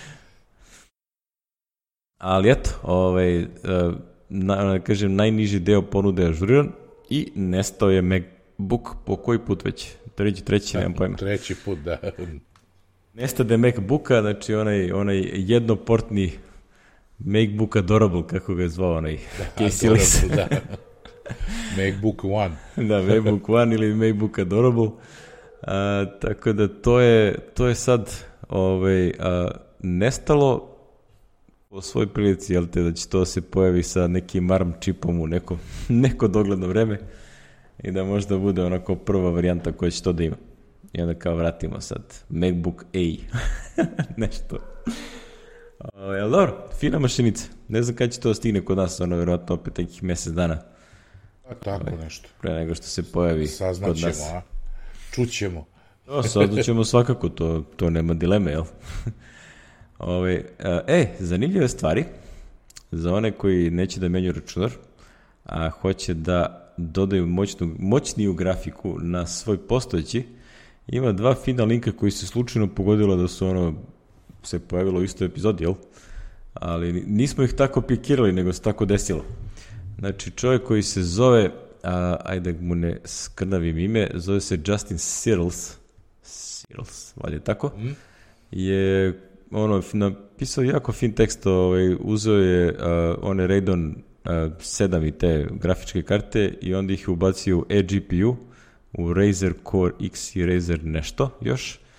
Speaker 1: Ali eto, ovaj, eh, na, kažem, najniži deo ponude je ažuriran i nestao je MacBook po koji put već? Treći, treći, nemam pojma.
Speaker 2: Treći put, da.
Speaker 1: Nestade MacBooka, znači onaj, onaj jednoportni MacBook Adorable, kako ga je zvao onaj Casey List.
Speaker 2: Da. MacBook One.
Speaker 1: Da, MacBook One ili MacBook Adorable. A, tako da to je, to je sad ovaj, a, nestalo po svoj prilici, jel te, da će to se pojavi sa nekim ARM čipom u neko, neko dogledno vreme i da možda bude onako prva varijanta koja će to da ima. I onda kao vratimo sad MacBook A. Nešto. O, jel dobro, fina mašinica. Ne znam kada će to stigne kod nas, ono vjerojatno opet nekih mjesec dana.
Speaker 2: A tako nešto.
Speaker 1: Pre nego što se pojavi kod
Speaker 2: Saznaćemo,
Speaker 1: nas.
Speaker 2: a? Čućemo.
Speaker 1: O, saznaćemo svakako, to, to nema dileme, jel? Ove, e, zanimljive stvari za one koji neće da menju računar, a hoće da dodaju moćnu, moćniju grafiku na svoj postojeći. Ima dva fina linka koji se slučajno pogodilo da su ono se pojavilo u istoj epizodi, jel? Ali nismo ih tako pikirali, nego se tako desilo. Znači, čovjek koji se zove, a, ajde mu ne skrnavim ime, zove se Justin Searles, Searles, valjda tako, mm. je ono, napisao jako fin tekst, ovaj, uzeo je uh, one Radeon uh, sedam i te grafičke karte i onda ih ubacio u eGPU, u Razer Core X i Razer nešto još,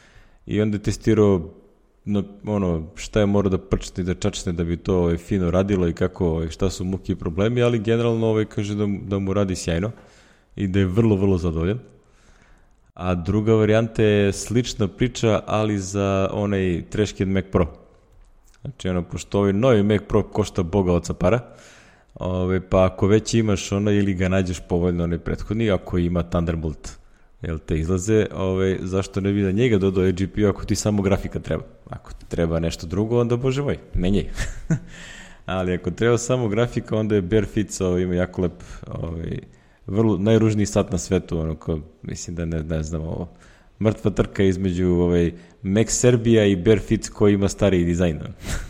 Speaker 1: i onda je testirao no, ono, šta je mora da prčne i da čačne da bi to ovaj, fino radilo i kako, ovaj, šta su muki problemi, ali generalno ovaj, kaže da, da mu radi sjajno i da je vrlo, vrlo zadovoljan. A druga varijanta je slična priča, ali za onaj Trashkid Mac Pro. Znači, ono, pošto ovaj novi Mac Pro košta boga oca para, ove, pa ako već imaš ono ili ga nađeš povoljno onaj prethodni, ako ima Thunderbolt, jel te izlaze, ove, zašto ne bi na njega dodao E G P U ako ti samo grafika treba? Ako ti treba nešto drugo, onda bože moj, menjaj. Ali ako treba samo grafika, onda je Barefits, ovaj, ima jako lep, ovaj, vrlo, najružniji sat na svetu, ono, ko, mislim da ne, ne znam, ovo, mrtva trka između ovaj, Mac Serbia i Barefits koji ima stariji dizajn.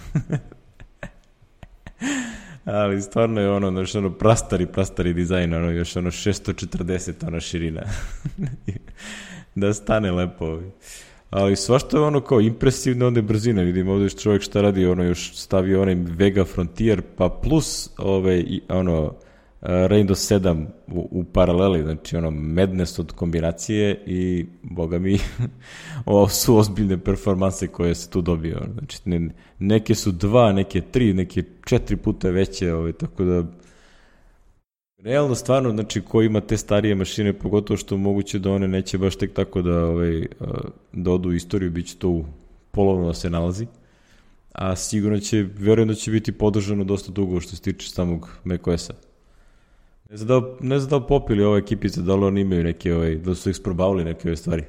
Speaker 1: Ali stvarno je ono, znači, ono prastari, prastari dizajn, ono, još ono šesto četrdeset, ona širina. Da stane lepo. Ovaj. Ali svašto je ono kao impresivne onda je brzine, vidim ovdje čovjek šta radi, ono još stavio onaj Vega Frontier, pa plus ove, ono, Raindo sedam u, u paraleli, znači ono madness od kombinacije i boga mi ovo su ozbiljne performanse koje se tu dobio, znači ne, neke su dva, neke tri, neke četiri puta veće, ovaj, tako da realno stvarno, znači ko ima te starije mašine, pogotovo što moguće da one neće baš tek tako da, ovaj, da odu u istoriju, bit će to polovno da se nalazi, a sigurno će, verujem da će biti podržano dosta dugo što se tiče samog macOS-a. Ne znam da li, ne znam da li popili ove ekipice, da li oni imaju neke, ovaj, da su eksprobavili neke ove stvari.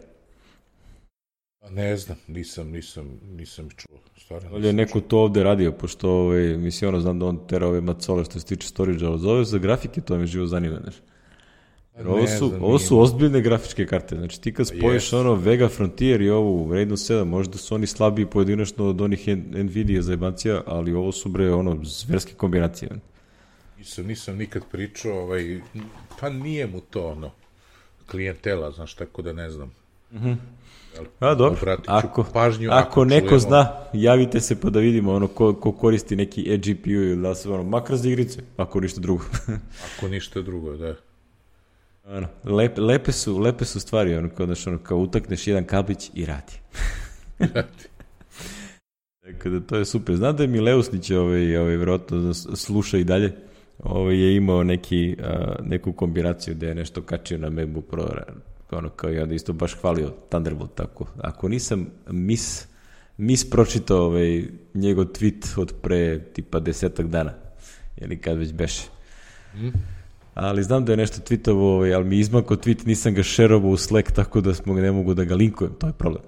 Speaker 2: Ne znam, nisam, nisam, nisam čuo. Stvarno
Speaker 1: Ali je neko to ovde radio, pošto, ovaj, mislim, ono, znam da on tera ove macole što se tiče storage, ali zove za grafike, to me živo zanima, znaš. Ovo su, znam, ovo su ozbiljne grafičke karte, znači ti kad spojiš yes. ono Vega Frontier i ovu Raido sedam, možda su oni slabiji pojedinačno od onih Nvidia zajebancija, ali ovo su bre, ono, zverske kombinacije.
Speaker 2: Nisam, nisam nikad pričao, ovaj, pa nije mu to ono, klijentela, znaš, tako da ne znam.
Speaker 1: Mhm. A dobro, ako,
Speaker 2: pažnju,
Speaker 1: ako,
Speaker 2: ako
Speaker 1: neko
Speaker 2: čujemo...
Speaker 1: zna, javite se pa da vidimo ono ko, ko koristi neki E G P U ili da se ono, makar za igrice, ako ništa drugo.
Speaker 2: Ako ništa drugo, da.
Speaker 1: Ano, lep, lepe, su, lepe su stvari, ono, kao, znaš, ono, kao utakneš jedan kablić i radi.
Speaker 2: Radi.
Speaker 1: Tako da to je super. Znam da je Mileusnić, ovaj, ovaj, vjerojatno sluša i dalje, ovaj, je imao neki, a, neku kombinaciju da je nešto kačio na MacBook Pro, ono kao i onda isto baš hvalio Thunderbolt tako. Ako nisam mis, mis pročitao ovaj, njegov tweet od pre tipa desetak dana, ili kad već beše. Mm. Ali znam da je nešto tweetovo, ovaj, ali mi izmakao tweet, nisam ga šerovao u Slack, tako da smo, ne mogu da ga linkujem, to je problem.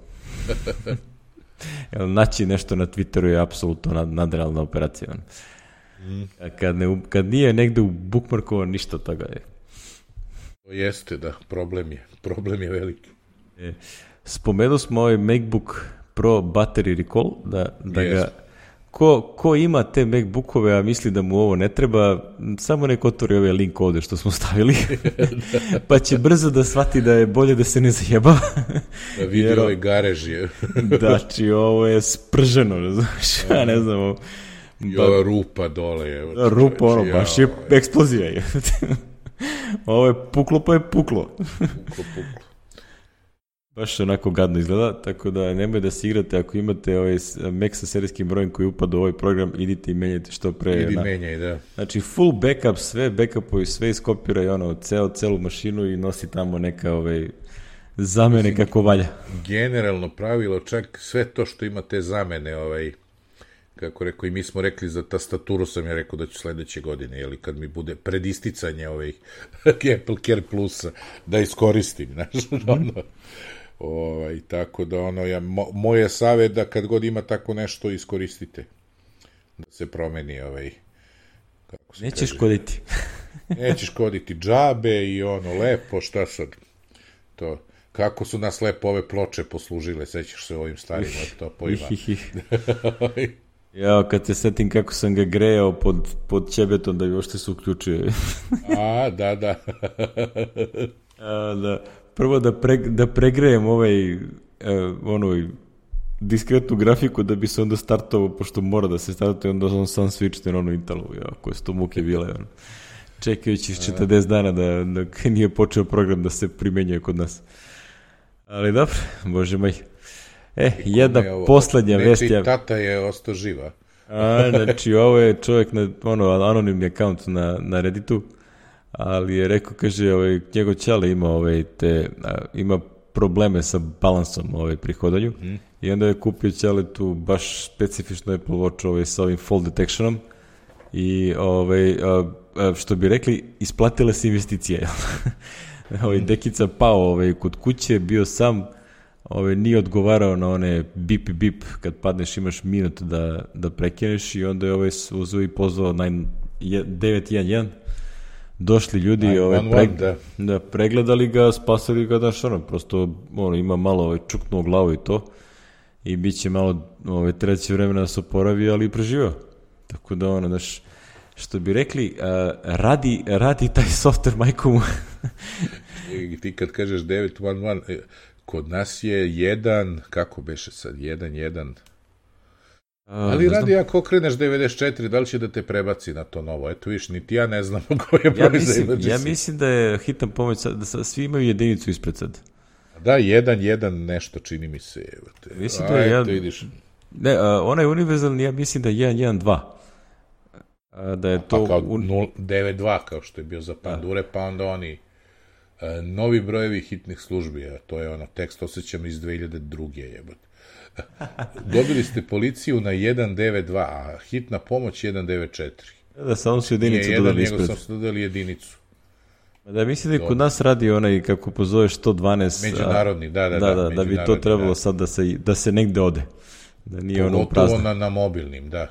Speaker 1: Jel, naći nešto na Twitteru je apsolutno nad, nadrealna operacija. Mm. Kad, ne, kad nije negde u bookmarkovan, ništa od toga je.
Speaker 2: To jeste, da, problem je. Problem je veliki.
Speaker 1: E, spomenuo smo ovaj MacBook Pro battery recall, da, da ga, ko, ko ima te MacBookove, a misli da mu ovo ne treba, samo nek otvori ovaj link ovde što smo stavili, pa će brzo da shvati da je bolje da se ne zajebava.
Speaker 2: Da vidi jer, ovaj garež je.
Speaker 1: Znači, ovo je sprženo, ne znaš, ja ne znam. Ovo,
Speaker 2: I ova rupa dole je.
Speaker 1: Rupa, ono, baš je eksplozija je. Ovo je puklo, pa je puklo.
Speaker 2: Puklo, puklo.
Speaker 1: Baš onako gadno izgleda, tako da nemoj da se igrate ako imate ovaj Mac sa serijskim brojem koji upada u ovaj program, idite i menjajte što pre.
Speaker 2: Idi menjaj, da.
Speaker 1: Znači full backup, sve backupovi, sve iskopiraj ono, ceo, celu mašinu i nosi tamo neka ovaj, zamene Mislim, kako valja.
Speaker 2: Generalno pravilo, čak sve to što ima te zamene, ovaj, kako rekao, i mi smo rekli za tastaturu, sam ja rekao da ću sledeće godine, jeli, kad mi bude predisticanje ovih Apple Care Plusa, da iskoristim, znaš, ono, ovaj, tako da, ono, ja, mo, moje savjet da kad god ima tako nešto, iskoristite, da se promeni, ovaj, kako se
Speaker 1: Nećeš
Speaker 2: kaže,
Speaker 1: škoditi.
Speaker 2: Nećeš škoditi džabe i ono, lepo, šta sad, to, kako su nas lepo ove ploče poslužile, sećaš se ovim starima, to pojma.
Speaker 1: Ja, kad se setim kako sam ga grejao pod, pod ćebetom da bi ošte se uključuje.
Speaker 2: A, da, da.
Speaker 1: A, da. Prvo da, pre, da pregrejem ovaj, eh, onoj diskretnu grafiku da bi se onda startovao, pošto mora da se startuje, onda on sam switch na onu Intelu, ja, koje su to muke bile, ono. Čekajući četrdeset dana da, da nije počeo program da se primenjuje kod nas. Ali dobro, bože moj. E, jedna poslednja vest.
Speaker 2: Nečiji tata je ostao živa.
Speaker 1: A, znači, ovo je čovjek na ono, anonimni akaunt na, na Redditu, ali je rekao, kaže, ovaj, njegov ćale ima, ovaj, te, a, ima probleme sa balansom ovaj, pri hodanju mm. i onda je kupio ćale tu baš specifično Apple Watch ovaj, sa ovim fall detectionom i ovaj, a, a, što bi rekli, isplatile se investicije. ovaj, dekica pao ovaj, kod kuće, bio sam, ovaj, nije odgovarao na one bip bip, kad padneš imaš minut da, da prekineš i onda je ovaj uzeo i pozvao devet jedan jedan. Došli ljudi, ovaj, preg... da. Da, pregledali ga, spasili ga, daš ono, prosto ono, ima malo ovaj, čuknuo glavu i to i bit će malo ovaj, treće vremena da se oporavi, ali i preživao. Tako da ono, daš, što bi rekli, uh, radi, radi taj software majkomu.
Speaker 2: I ti kad kažeš devet jedan jedan, kod nas je jedan, kako beše sad, jedan jedan... Ali uh, radi ako okreneš devedeset četiri, da li će da te prebaci na to novo? Eto viš, niti ja ne znam koji je broj
Speaker 1: ja mislim,
Speaker 2: za emergency.
Speaker 1: Ja mislim da je hitan pomoć, da svi imaju jedinicu ispred sad.
Speaker 2: Da, jedan jedan nešto čini mi se. Evo
Speaker 1: mislim da je jedan...
Speaker 2: Vidiš.
Speaker 1: Ne, uh, ona je univerzalna, ja mislim da je jedan jedan dva. Uh, da je to...
Speaker 2: Pa kao un... devet dva, kao što je bio za Pandure, pa onda oni uh, novi brojevi hitnih službi, a to je ono tekst, osjećam iz dve hiljade druge jebote. Dobili ste policiju na jedan devet dva, a hitna pomoć jedan devet četiri.
Speaker 1: Da, samo su jedinicu dodali ispred.
Speaker 2: Nije jedan, nego sam dodali jedinicu.
Speaker 1: Da, mislim da i kod nas radi onaj, kako pozoveš, sto dvanaest...
Speaker 2: Međunarodni, da, da,
Speaker 1: da.
Speaker 2: Da,
Speaker 1: da, da bi to trebalo da. Sad da se, da se negde ode. Da nije ono prazno.
Speaker 2: Pogotovo na, na mobilnim, da.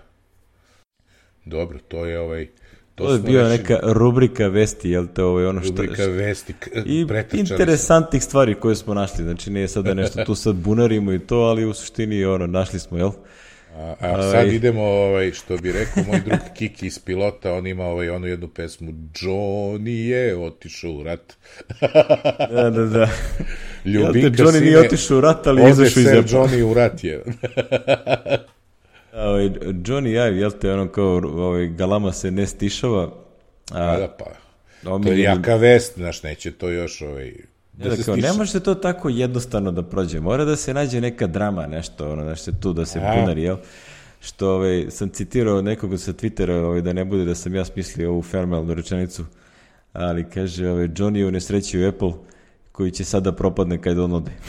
Speaker 2: Dobro, to je ovaj...
Speaker 1: To, to je bio rešili. Neka rubrika vesti, jel te ovaj ono što...
Speaker 2: Rubrika vesti,
Speaker 1: i interesantnih stvari koje smo našli, znači nije sad da nešto tu sad bunarimo i to, ali u suštini ono, našli smo, jel?
Speaker 2: A, a sad ovaj... idemo, ovaj, što bi rekao moj drug Kiki iz Pilota, on ima ovaj, onu jednu pesmu, Johnny je otišao u rat.
Speaker 1: Da, da, da.
Speaker 2: Ljubinka
Speaker 1: jel te, Johnny
Speaker 2: sine,
Speaker 1: nije otišao u rat, ali izašao iz Apple.
Speaker 2: Johnny u rat je.
Speaker 1: Ovaj, Johnny Ive, jel te, ono kao ovaj, galama se ne stišava.
Speaker 2: A, da, pa. To je jaka vest, znaš, neće to još... Ovaj, da
Speaker 1: ne, kao, ne može to tako jednostavno da prođe. Mora da se nađe neka drama, nešto, ono, znaš, tu da se bunari, jel? Što ovaj, sam citirao nekoga sa Twittera, ovaj, da ne bude da sam ja smislio ovu fenomenalnu rečenicu, ali kaže, ovaj, Johnny je u nesreći u Apple, koji će sada propadne kad on ode.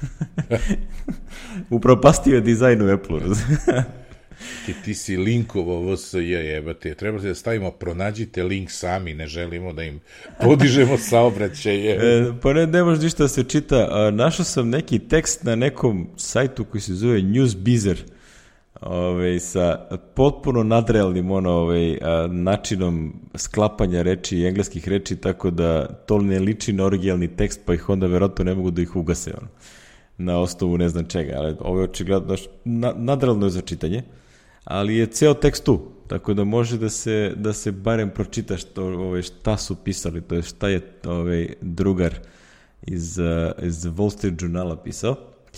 Speaker 1: Upropastio je dizajn u Apple,
Speaker 2: Ti, ti si linkovo V S J, jebate. Treba da stavimo, pronađite link sami, ne želimo da im podižemo saobraćaje.
Speaker 1: E, pa ne, ne može ništa da se čita. A, našao sam neki tekst na nekom sajtu koji se zove Newsbeezer, ove, sa potpuno nadrealnim ono, ove, a, načinom sklapanja reči i engleskih reči, tako da to ne liči na originalni tekst, pa ih onda verovatno ne mogu da ih ugase. Ono, na osnovu ne znam čega, ali ovo je očigledno na, nadrealno je za čitanje. Ali je ceo tekst tu, tako da može da se, da se barem pročita što, ove, šta su pisali, to je šta je ovaj drugar iz, iz Wall Street Journala pisao.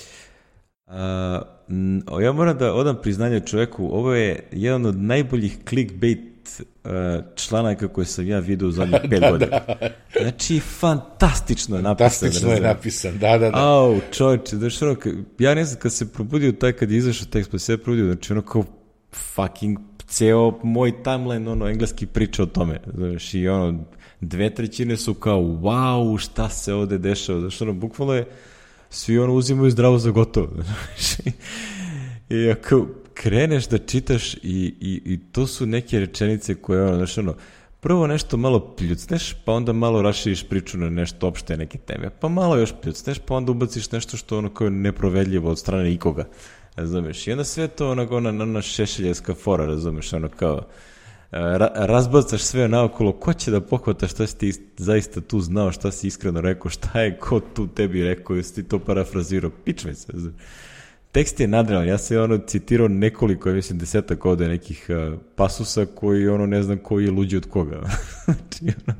Speaker 1: A, ja moram da odam priznanje čoveku, ovo je jedan od najboljih clickbait članaka koje sam ja vidio u zadnjih pet
Speaker 2: da,
Speaker 1: godina.
Speaker 2: Da.
Speaker 1: Znači, fantastično je napisan.
Speaker 2: Fantastično je napisan, da, da, da.
Speaker 1: Au, čovječe, znači ono, ja ne znam, kad se probudio taj, kad je izašao tekst, pa se je probudio, znači ono kao fucking ceo moj timeline, ono, engleski priča o tome, znači, i ono, dve trećine su kao, wow, šta se ovde dešava, znači, ono, bukvalno je, svi ono uzimaju zdravo za gotovo, znači, i ako kreneš da čitaš i, i, i to su neke rečenice koje, ono, znači, ono, prvo nešto malo pljucneš, pa onda malo raširiš priču na nešto opšte neke teme, pa malo još pljucneš, pa onda ubaciš nešto što ono kao je neprovedljivo od strane ikoga, razumeš, i onda sve to ono, ona, ona šešeljevska fora, razumeš, ono kao, ra, razbacaš sve naokolo, ko će da pohvata šta si ti zaista tu znao, šta si iskreno rekao, šta je ko tu tebi rekao, jesi ti to parafrazirao, pičme se, razumeš. Tekst je nadrealan, ja sam ono citirao nekoliko, ja mislim desetak ovde nekih uh, pasusa koji ono ne znam koji je luđi od koga. Znači, ono,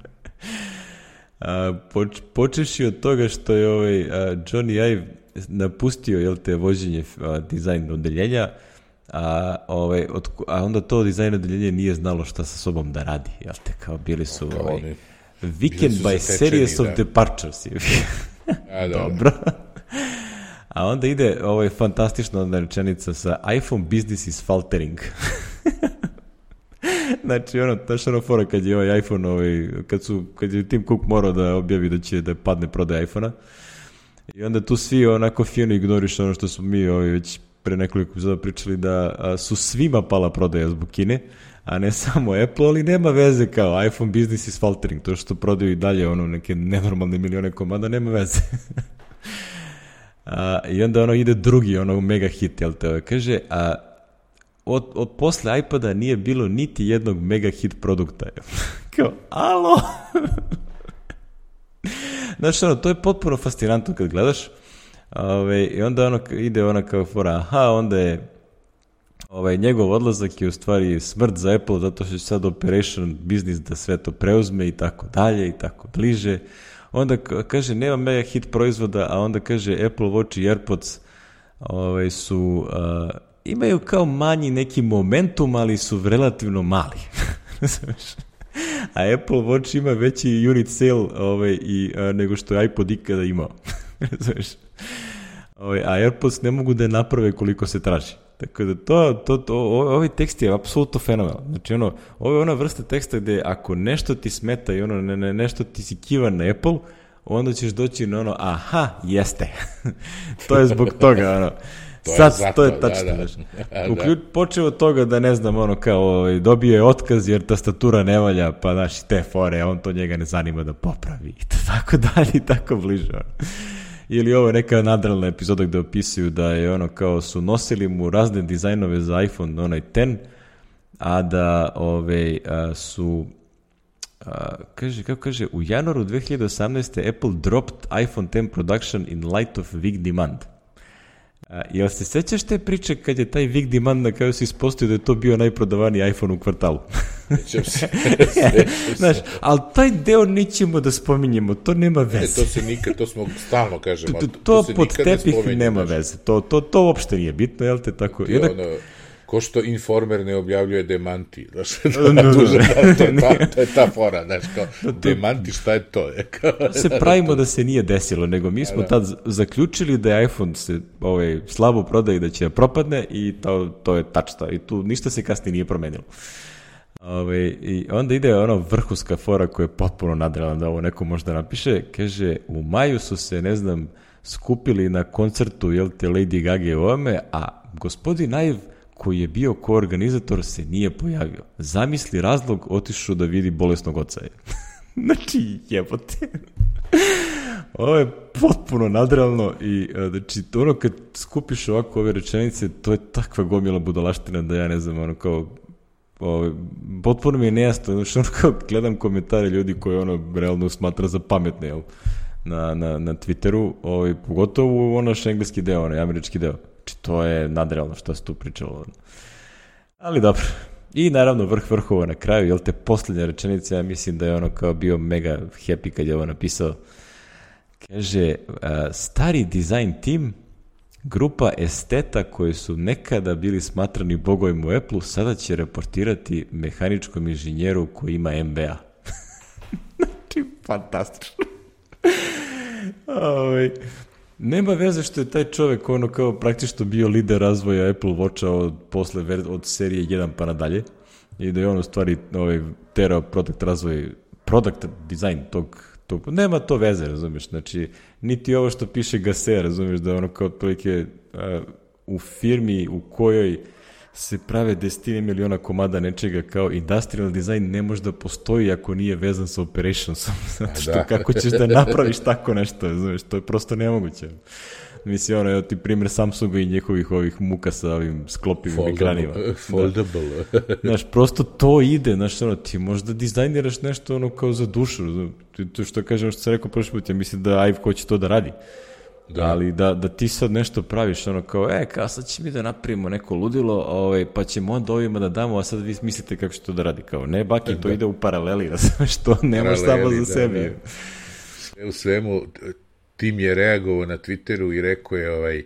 Speaker 1: uh, poč, počeši od toga što je ovaj, uh, Johnny Ive napustio, jel te, vođenje uh, dizajn odeljenja, a, ovaj, od, a onda to dizajn odeljenje nije znalo šta sa sobom da radi, jel te, kao bili su
Speaker 2: kao
Speaker 1: ovaj,
Speaker 2: oni,
Speaker 1: weekend by series da. Of departures.
Speaker 2: A, da,
Speaker 1: dobro. A onda ide ovaj fantastična rečenica sa iPhone business is faltering. Znači, ono, taš ono fora kad je ovaj iPhone, ovaj, kad, su, kad je Tim Cook morao da objavi da će da padne prodaja iPhone-a, i onda tu svi onako fino ignoriš ono što smo mi ovaj, već pre nekoliko epizoda pričali, da a, su svima pala prodaja zbog Kine, a ne samo Apple, ali nema veze, kao iPhone business is faltering, to što prodaju i dalje ono neke nenormalne milione komada, nema veze. a, I onda ono ide drugi, ono mega hit, jel te, kaže, a Od, od posle iPada nije bilo niti jednog mega hit produkta. Kao, alo? Znači, ono, to je potpuno fascinantno kad gledaš. Ove, I onda ono, ide ona kao fora, aha, onda je ovaj, njegov odlazak je u stvari smrt za Apple, zato što će sad operation business da sve to preuzme i tako dalje i tako bliže. Onda kaže, nema mega hit proizvoda, a onda kaže Apple Watch i AirPods ovaj, su... Uh, imaju kao manji neki momentum, ali su relativno mali. A Apple Watch ima veći unit sale ovaj, i, a, nego što je iPod ikada imao. ovaj, a AirPods ne mogu da je naprave koliko se traži. Tako da to, to, to, ovaj tekst je apsolutno fenomenal. Znači ono, ovo je ona vrsta teksta gde ako nešto ti smeta i ono, ne, ne, nešto ti si kivan na Apple, onda ćeš doći na ono, aha, jeste. To je zbog toga, ono. To sad, zato, to je tačno, da, da. Uključ, počeo od toga da, ne znam, ono, kao, dobio je otkaz jer tastatura ne valja, pa, znaš, te fore, on to njega ne zanima da popravi, i tako dalje, i tako bliže, ono. Ili ovo je neka nadralna epizoda gde opisuju da je, ono, kao, su nosili mu razne dizajnove za iPhone, onaj deset, a da, ove, a, su, a, kaže, kako kaže, u januaru dve hiljade osamnaeste. Apple dropped iPhone deset production in light of weak demand. A, jel se sećaš te priče kad je taj weak demand na kraju se ispostavio da je to bio najprodavaniji iPhone u kvartalu?
Speaker 2: Sećam se.
Speaker 1: Znaš, ali taj deo nećemo da spominjemo, to nema veze.
Speaker 2: Ne, to se nikad, to smo stalno kažemo.
Speaker 1: To,
Speaker 2: to,
Speaker 1: to,
Speaker 2: to
Speaker 1: pod tepih ne nema veze, to, to, to uopšte nije bitno, jel te tako?
Speaker 2: Ti
Speaker 1: Jednak...
Speaker 2: ono, ko što Informer ne objavljuje demanti, znaš, to, no, no, to, je ta, to je ta fora, znaš, kao, demanti, šta je to?
Speaker 1: To se pravimo da se nije desilo, nego mi smo tad zaključili da je iPhone se ovaj, slabo prodaje i da će propadne i to, to je tačno, i tu ništa se kasnije nije promenilo. Ove, i onda ide ono vrhunska fora koja je potpuno nadrealna da ovo neko možda napiše, kaže, u maju su se, ne znam, skupili na koncertu, jel te, Lady Gaga u ovome, a gospodin Ive, koji je bio koorganizator, se nije pojavio. Zamisli razlog, otišao da vidi bolesnog oca. Znači, jebote. Ovo je potpuno nadrealno i, znači, ono kad skupiš ovako ove rečenice, to je takva gomila budalaština da ja ne znam, ono kao, ovo, potpuno mi je nejasno, znači, ono kao gledam komentare ljudi koji ono realno smatra za pametne, jel, na, na, na Twitteru, ovo, pogotovo ono engleski deo, onaj američki deo. Znači, to je nadrealno što se tu pričalo. Ali dobro. I naravno vrh vrhova na kraju, jel te posljednja rečenica, ja mislim da je ono kao bio mega happy kad je ovo napisao. Kaže, stari design team, grupa esteta koji su nekada bili smatrani bogovima u Apple-u, sada će reportirati mehaničkom inženjeru koji ima M B A. Znači, fantastično. Oj... Nema veze što je taj čovek ono kao praktično bio lider razvoja Apple Watcha od, posle, od serije jedan pa nadalje i da je on u stvari ovaj, terao product razvoj, product design tog, tog, nema to veze, razumiješ, znači niti ovo što piše Gase, razumiješ, da ono kao otprilike u firmi u kojoj se prave desetine miliona komada nečega kao industrial design ne može da postoji ako nije vezan sa operationsom. Zato što da. Kako ćeš da napraviš tako nešto, znaš, to je prosto nemoguće. Mislim, ono, evo ti primjer Samsunga i njihovih ovih muka sa ovim sklopivim Foldable. ekranima.
Speaker 2: Foldable.
Speaker 1: Da. Znaš, prosto to ide, znaš, ono, ti možda dizajniraš nešto ono kao za dušu, to što kažem, što sam rekao prošli put, ja mislim da Ive hoće to da radi. Da. Ali da, da ti sad nešto praviš, ono kao, e, kao sad će mi da napravimo neko ludilo, ovaj, pa ćemo onda ovima da damo, a sad vi mislite kako će to da radi, kao, ne, baki, to da. ide u paraleli, razumeš, to nemaš samo za da, sebi. Da.
Speaker 2: Sve u svemu, tim je reagovao na Twitteru i rekao je, ovaj,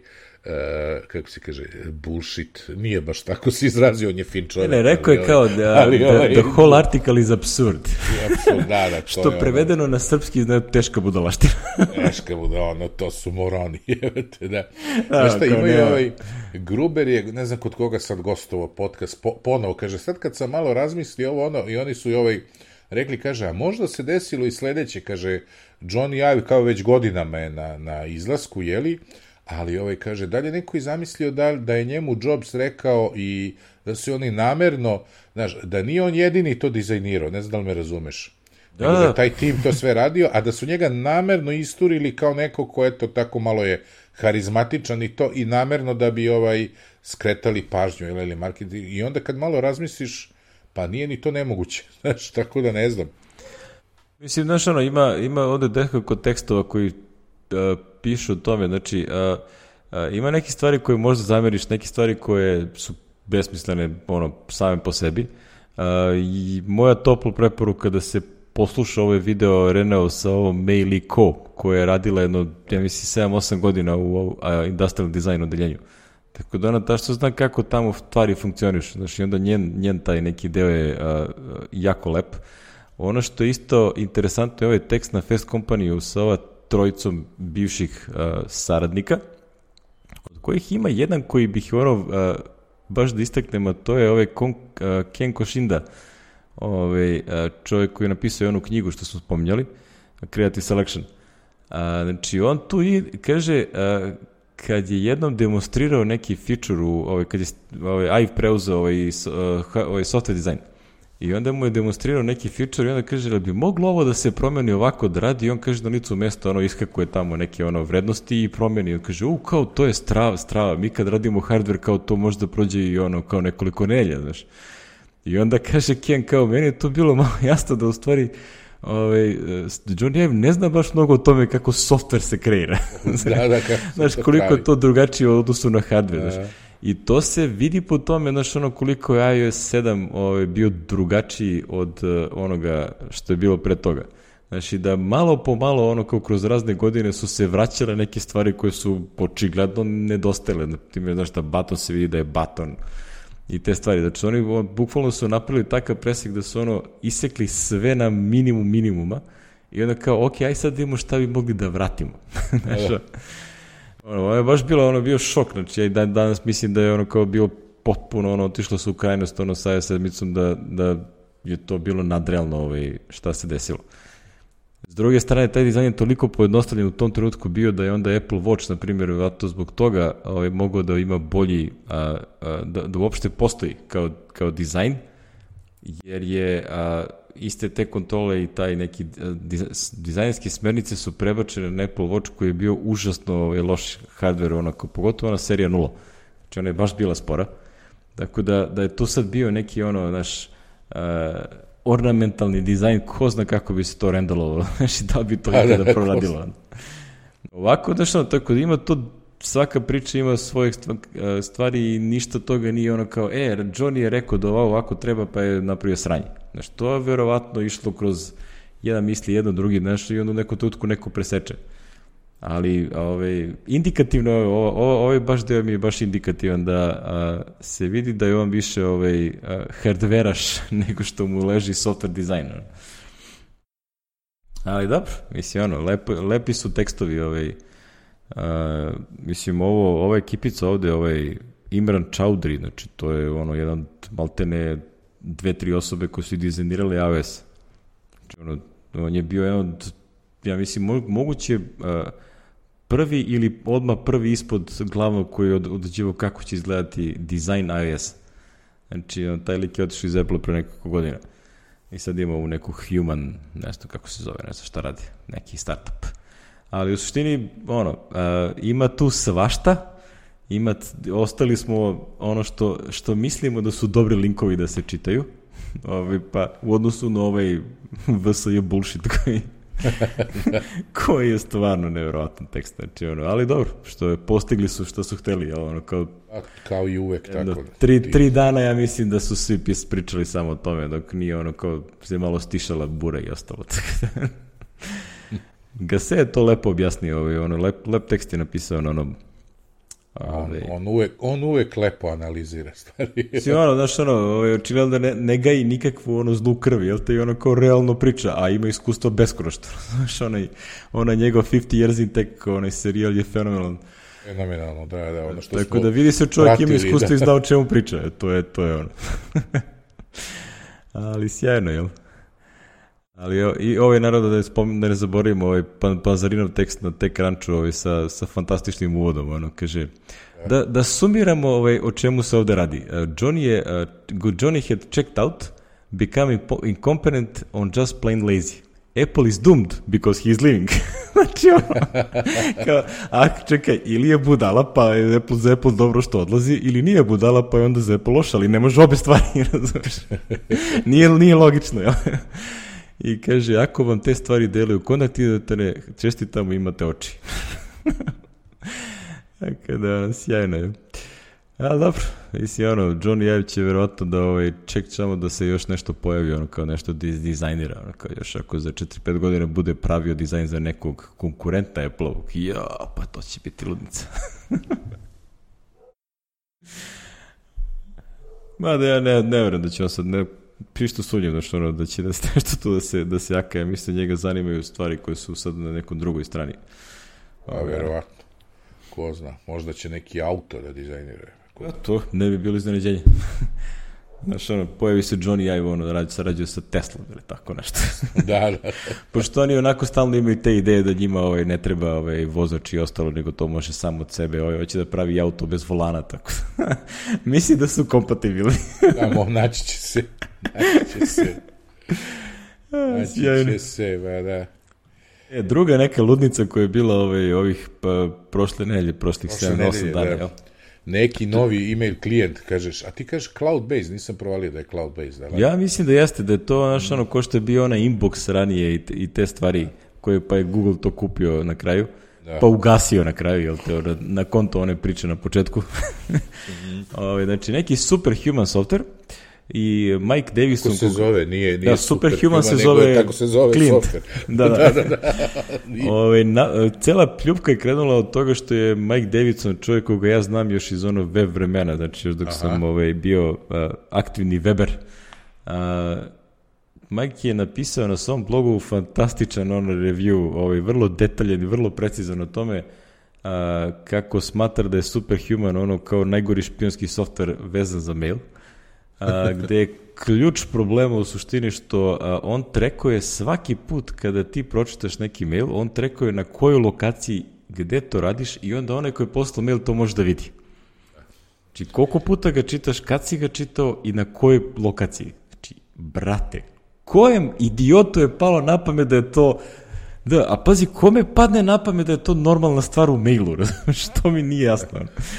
Speaker 2: Uh, kako se kaže, bullshit, nije baš tako se izrazio, on je fin čovjek.
Speaker 1: Ne, ne, rekao je kao da, ali, da, ovaj, the whole article is absurd.
Speaker 2: Absurd, da, da.
Speaker 1: Što je prevedeno ono, na srpski zna teška budalaština.
Speaker 2: Teška budalaština, ono, to su moroni, da. Znaš šta, imaju ovaj, Gruber je, ne znam kod koga sad gostovo podcast, po, ponovo, kaže, sad kad sam malo razmislio ovo, ono, i oni su i ovaj, rekli, kaže, a možda se desilo i sledeće, kaže, Johnny Ive kao već godinama je na, na izlasku, jeli, ali ovaj kaže, da li je neko i zamislio da, da je njemu Jobs rekao i da su oni namerno, znaš, da nije on jedini to dizajnirao, ne znam da li me razumeš, da, da. da taj tim to sve radio, a da su njega namerno isturili kao neko ko eto tako malo je harizmatičan i to i namerno da bi ovaj skretali pažnju ili marketing i onda kad malo razmisliš, pa nije ni to nemoguće, znaš, tako da ne znam.
Speaker 1: Mislim, znaš, ono, ima, ima ovde nekako tekstova koji uh, pišu o tome, znači, uh, uh, ima neke stvari koje možda zameriš, neke stvari koje su besmislene, ono, same po sebi, uh, i moja topla preporuka da se posluša ovaj video Renault sa ovom Mei Li Ko, koja je radila jedno, ja mislim, sedam osam godina u uh, industrial design odeljenju. Tako da ona tašto zna kako tamo stvari funkcioniš, znači, onda njen, njen taj neki deo je uh, jako lep. Ono što je isto interesantno je ovaj tekst na Fast Company sa ova trojicom bivših uh, saradnika, od kojih ima jedan koji bih ono uh, baš da istaknem, a to je ovaj Kon, uh, Ken Koshinda, ovaj, uh, čovjek koji je napisao onu knjigu što smo spominjali, Creative Selection. Uh, znači on tu i kaže, uh, kad je jednom demonstrirao neki feature, u, ovaj, kad je ovaj, Ive preuzeo ovaj, uh, ovaj software design, i onda mu je demonstrirao neki feature i onda kaže, da bi moglo ovo da se promeni ovako da radi, i on kaže na licu mesta, ono, iskakuje tamo neke ono vrednosti i promeni, i on kaže, u, kao to je strava, strava, mi kad radimo hardware, kao to može da prođe i ono, kao nekoliko nelja, znaš. I onda kaže Ken, kao, meni je to bilo malo jasno da u stvari, ovaj, Johnny Ive ne zna baš mnogo o tome kako software se kreira.
Speaker 2: da, da, kako
Speaker 1: znaš, koliko je to drugačije u odnosu na hardware, znaš. I to se vidi po tome, znaš, ono koliko je i O S sedam ovaj, bio drugačiji od uh, onoga što je bilo pre toga. Znači da malo po malo, ono kao kroz razne godine su se vraćale neke stvari koje su očigledno nedostajale. Na primjer, znaš, da baton se vidi da je baton i te stvari. Znači oni on, bukvalno su napravili takav presek da su ono isekli sve na minimum minimuma i onda kao, ok, aj sad vidimo šta bi mogli da vratimo. Znaš, ono je baš bilo, ono bio šok, znači ja i dan, danas mislim da je ono kao bio potpuno, ono, otišlo su u krajnost, ono, sa sedmicom da, da je to bilo nadrealno, ovaj, šta se desilo. S druge strane, taj dizajn je toliko pojednostavljen u tom trenutku bio da je onda Apple Watch, na primjer, vjerojatno zbog toga ovaj, mogao da ima bolji, a, a, da, da uopšte postoji kao, kao dizajn, jer je a, iste te kontrole i taj neki dizajnerske smernice su prebačene na Apple Watch koji je bio užasno ovaj, loš hardware, onako, pogotovo na serija nula. Znači ona je baš bila spora. Tako da, da je to sad bio neki ono, naš uh, ornamentalni dizajn, ko zna kako bi se to rendelovalo, znači da bi to ikada proradilo. Ovako, znaš, ono, tako da ima to, svaka priča ima svoje stvari i ništa toga nije ono kao, e, Johnny je rekao da ovako treba, pa je napravio sranje. Znači, to je verovatno išlo kroz jedan misli, jedan drugi, znaš, i onda u neku tutku neko preseče. Ali, ovaj, indikativno, ovo, ovo, ovaj baš deo mi je baš indikativan da a, se vidi da je on više ovaj, hardveraš nego što mu leži software dizajn. Ali dobro, mislim, ono, lepo, lepi su tekstovi, ovaj, a, mislim, ovo, ova ekipica ovde, ovaj, Imran Chaudhry, znači, to je ono, jedan maltene dve, tri osobe koje su dizajnirali iOS. Znači, ono, on je bio jedan od, ja mislim, moguće uh, prvi ili odmah prvi ispod glavnog koji je od, određivao kako će izgledati dizajn iOS. Znači, on, taj lik je otišao iz Apple pre nekoliko godina. I sad ima u neku human, nešto kako se zove, ne znam šta radi, neki startup. Ali u suštini, ono, uh, ima tu svašta, ima, ostali smo ono što, što mislimo da su dobri linkovi da se čitaju, ovaj, pa u odnosu na ovaj V S J bullshit koji koji je stvarno nevjerovatan tekst, znači ono, ali dobro, što je, postigli su što su hteli, ono, kao,
Speaker 2: A, kao i uvek, tako.
Speaker 1: Tri, tri dana ja mislim da su svi pričali samo o tome, dok nije ono, kao se malo stišala bura i ostalo. Gase je to lepo objasnio, ovaj, ono, lep, lep tekst je napisao na onom
Speaker 2: On, on, uvek, on uvek lepo analizira stvari.
Speaker 1: Si ono, znaš, ono, očigledno da ne, ne gaji nikakvu ono zlu krv, jel te, i ono kao realno priča, a ima iskustvo beskonačno. Znaš, onaj, onaj njegov fifty years in tech, onaj serijal je fenomenalan.
Speaker 2: Fenomenalno, da, da, ono što
Speaker 1: tako da vidi se čovjek ima iskustvo da. I zna o čemu priča, to je, to je ono. Ali sjajno, jel? Ali jo, i ovaj narod da, spom, da ne zaboravimo ovaj pan, Panzarinov tekst na TechCrunchu ovaj, sa, sa fantastičnim uvodom, ono, kaže da, da sumiramo ovaj, o čemu se ovde radi. Uh, Johnny, je, uh, Johnny had checked out, becoming incompetent on just plain lazy. Apple is doomed because he is leaving. Znači ono, kao, a čekaj, ili je budala pa je Apple, za Apple dobro što odlazi, ili nije budala pa je onda za Apple loša, ali ne može obe stvari, razumiješ. nije, nije logično, jel? I kaže, ako vam te stvari deluju, kod ti da te ne čestitamo, imate oči. Tako da, sjajno je. Ali dobro, mislim, ono, Johnny Ive će verovatno da ovaj, ček samo da se još nešto pojavi, ono, kao nešto dizajnira, ono, kao još ako za četiri pet godina bude pravio dizajn za nekog konkurenta Apple-ovog, ja, pa to će biti ludnica. Mada ja ne, ne vjerujem da će on sad, ne, prišto sumnjam da, što, ono, da će nešto tu da se, da se jaka, ja mislim, njega zanimaju stvari koje su sad na nekom drugoj strani.
Speaker 2: A, verovatno. Ko zna, možda će neki auto da dizajniraju.
Speaker 1: A to ne bi bilo iznenađenje. Znaš, ono, pojavi se Johnny Ive, ono, da sarađuje sa Teslom ili tako nešto.
Speaker 2: Da, da.
Speaker 1: Pošto oni onako stalno imaju te ideje da njima ovaj, ne treba ovaj, vozač i ostalo, nego to može samo od sebe. Ovaj, hoće da pravi auto bez volana, tako. Misli da su kompatibilni.
Speaker 2: Amo, naći će se. Naći će se. Naći će se, ba da.
Speaker 1: E, druga neka ludnica koja je bila ovaj, ovih pa, prošle nedelje, prošlih sedam osam dana, jel?
Speaker 2: Neki novi email klijent, kažeš, a ti kažeš cloud-based, nisam provalio da je cloud-based. Da,
Speaker 1: ja mislim da jeste, da je to znaš, ono, ko što je bio onaj inbox ranije i te, i te stvari, koje pa je Google to kupio na kraju, da. Pa ugasio na kraju, jel te, na konto one priče na početku. Mm-hmm. Ove, znači, neki superhuman software, i Mike Davison...
Speaker 2: Kako se zove, nije, nije
Speaker 1: da, Superhuman se zove,
Speaker 2: tako se zove
Speaker 1: Clint.
Speaker 2: Software.
Speaker 1: Da, da. da, da, da. Ove, na, cela pljupka je krenula od toga što je Mike Davison, čovjek koga ja znam još iz ono web vremena, znači još dok Aha. sam ovaj, bio uh, aktivni weber. Uh, Mike je napisao na svom blogu fantastičan on review, ovaj, vrlo detaljen i vrlo precizan o tome uh, kako smatra da je Superhuman ono kao najgori špijunski software vezan za mail. A, gde je ključ problema u suštini što a, on trekuje svaki put kada ti pročitaš neki mail, on trekuje na kojoj lokaciji gde to radiš i onda onaj koji je poslao mail to može da vidi. Znači koliko puta ga čitaš, kad si ga čitao i na kojoj lokaciji. Znači, brate, kojem idiotu je palo na pamet da je to... Da, a pazi, kome padne na pamet da je to normalna stvar u mailu, što mi nije jasno.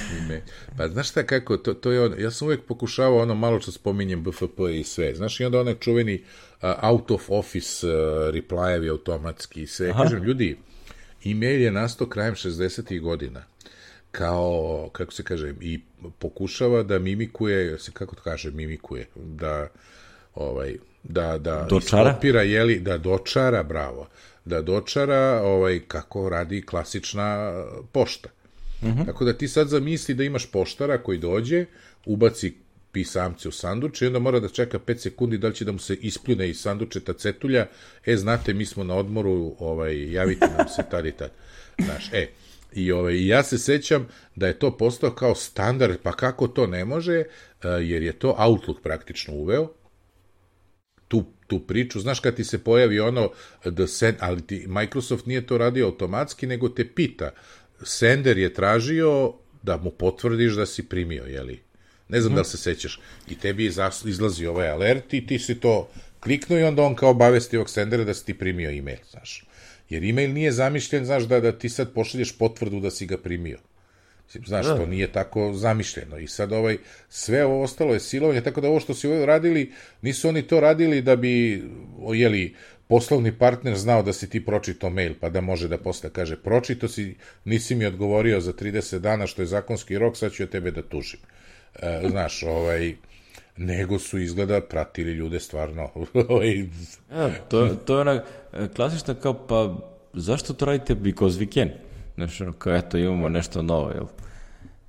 Speaker 2: Pa znaš šta kako, to, to je on, ja sam uvijek pokušavao ono malo što spominjem B F P i sve, znaš i onda onaj čuveni uh, out of office uh, replyevi automatski i sve. Aha. Kažem, ljudi, e-mail je nastao krajem šezdesetih godina, kao, kako se kaže, i pokušava da mimikuje, se kako to kaže, mimikuje, da, ovaj, da, da iskopira, jeli, da dočara, bravo, da dočara ovaj, kako radi klasična pošta. Uh-huh. Tako da ti sad zamisli da imaš poštara koji dođe, ubaci pisamce u sanduče i onda mora da čeka pet sekundi da li će da mu se ispljune iz sandučeta cetulja, e, znate, mi smo na odmoru, ovaj, javite nam se tad i tad. Znaš, e, i ovaj, ja se sećam da je to postao kao standard, pa kako to ne može, jer je to Outlook praktično uveo, tu tu priču, znaš kad ti se pojavi ono, the send, ali ti, Microsoft nije to radio automatski, nego te pita, sender je tražio da mu potvrdiš da si primio, jeli? Ne znam mm. da li se sećaš. I tebi izlazi ovaj alert i ti si to kliknuo i onda on kao obavesti ovog sendera da si ti primio e-mail, znaš. Jer e-mail nije zamišljen, znaš, da, da ti sad pošalješ potvrdu da si ga primio. Znaš, to nije tako zamišljeno. I sad ovaj, sve ovo ostalo je silovanje, tako da ovo što si radili, nisu oni to radili da bi, jeli, poslovni partner znao da si ti pročitao mail, pa da može da posle kaže, pročito si, nisi mi odgovorio za trideset dana, što je zakonski rok, sad ću ja tebe da tužim. E, znaš, ovaj, nego su izgleda pratili ljude stvarno.
Speaker 1: Ja, to, to je ona klasična kao, pa zašto to radite? Because we can. Znaš, ono, kao, eto, imamo nešto novo, jel?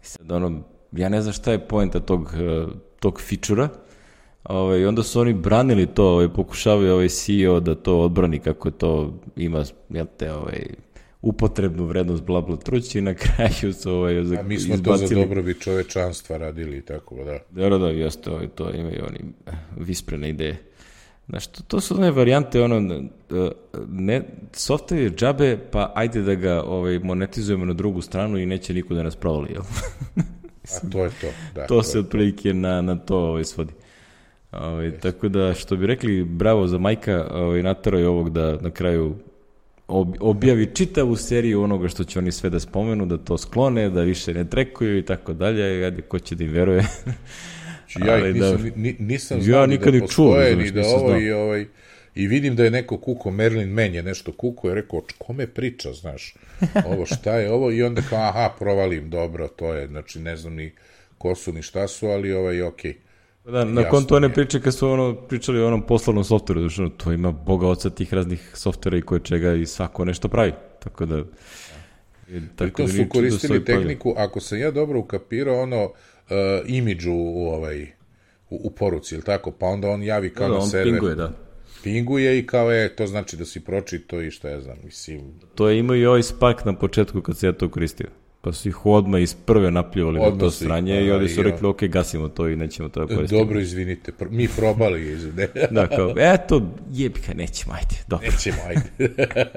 Speaker 1: Sad, ono, ja ne znam šta je poenta tog, tog fičura, ovaj, onda su oni branili to, ovaj, pokušavaju ovaj C E O da to odbrani kako to ima, jel te, ovaj, upotrebnu vrednost, bla, bla, trući i na kraju su ovaj, izbacili.
Speaker 2: A mi smo izbacili. To za dobrobit čovečanstva radili, tako da.
Speaker 1: Da, da, da, jeste, ovaj, to imaju oni visprene ideje. Znaš, to, to su one varijante, ono, ne, software je džabe, pa ajde da ga ovaj, monetizujemo na drugu stranu i neće niko da nas provali, jel?
Speaker 2: A to je to, da.
Speaker 1: To, to se otprilike na, na to ovaj, svodi. Ovaj, yes. Tako da, što bi rekli, bravo za Majka, ovaj, natarao je ovog da na kraju ob, objavi čitavu seriju onoga što će oni sve da spomenu, da to sklone, da više ne trekuju i tako dalje, ajde, ko će da im veruje.
Speaker 2: Ja ih nisam, da, nisam znao ja ni da postoje, čuo, ni da ovo i, ovaj, i vidim da je neko kuko, Merlin Men je nešto kuko, je rekao, kome priča, znaš, ovo šta je ovo, i onda kao, aha, provalim, dobro, to je, znači, ne znam ni ko su, ni šta su, ali ovaj, okej. Okay.
Speaker 1: Da, na konto one priče kad su ono, pričali o onom poslovnom softveru, znači, ono, to ima boga oca tih raznih softvera i koje čega i svako nešto pravi, tako da...
Speaker 2: Je, tako da su koristili tehniku, pravi. Ako sam ja dobro ukapirao, ono, Uh, imidžu u, ovaj, u, u poruci, ili tako? Pa onda on javi kao
Speaker 1: da,
Speaker 2: na
Speaker 1: on
Speaker 2: server.
Speaker 1: Pinguje, da.
Speaker 2: Pinguje i kao je, to znači da si pročito i šta ja znam, mislim.
Speaker 1: To je imao i ovaj Spark na početku kad se ja to koristio. Pa su ih odmah iz prve napljuvali na to sranje i onda su rekli, ok, gasimo to i nećemo to koristiti.
Speaker 2: Dobro, izvinite, pr- mi probali. Izvinite.
Speaker 1: Da, kao, eto, jebika, nećemo, ajde. Dobro.
Speaker 2: Nećemo, ajde.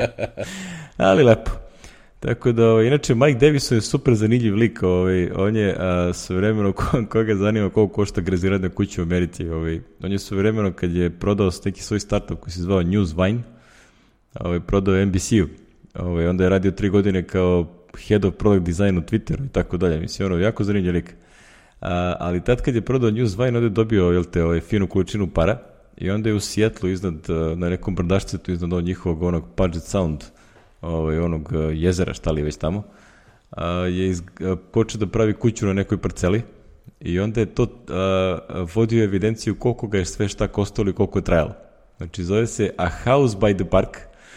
Speaker 1: Ali lepo. Tako da, ovaj, inače, Mike Davison je super zanimljiv lik, ovaj, on je a, svojevremeno, ko, koga zanima koliko košta grezirati na kuću u Americi, ovaj, on je svojevremeno kad je prodao neki svoj startup koji se zvao Newsvine, ovaj, prodao N B C-u, ovaj, onda je radio tri godine kao head of product design u Twitteru i tako dalje, mislim, ono, jako zanimljiv lik. A, ali tad kad je prodao Newsvine, onda je dobio, jel te, ovaj, finu količinu para i onda je u Seattlu iznad, na nekom brdašcetu iznad od njihovog onog Puget Sound, ovaj, onog jezera, šta li je već tamo, a, je iz, a, počeo da pravi kuću na nekoj parceli i onda je to a, vodio evidenciju koliko ga je sve šta koštalo i koliko je trajalo. Znači, zove se A House by the Park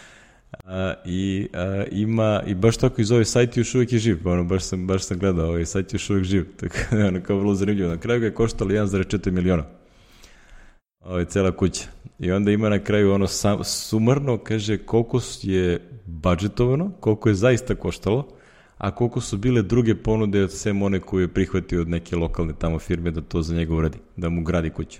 Speaker 1: a, i a, ima, i baš tako iz ove sajt još uvijek je živ, ono, baš sam, baš sam gledao, ovaj sajt još uvijek živ, tako da ono kao vrlo zanimljivo. Na kraju ga je koštalo jedan zarez četiri miliona. Ovo je cela kuća. I onda ima na kraju ono sam, sumarno, kaže koliko je budžetovano, koliko je zaista koštalo, a koliko su bile druge ponude od sem one koju je prihvatio od neke lokalne tamo firme da to za njega uradi, da mu gradi kuću.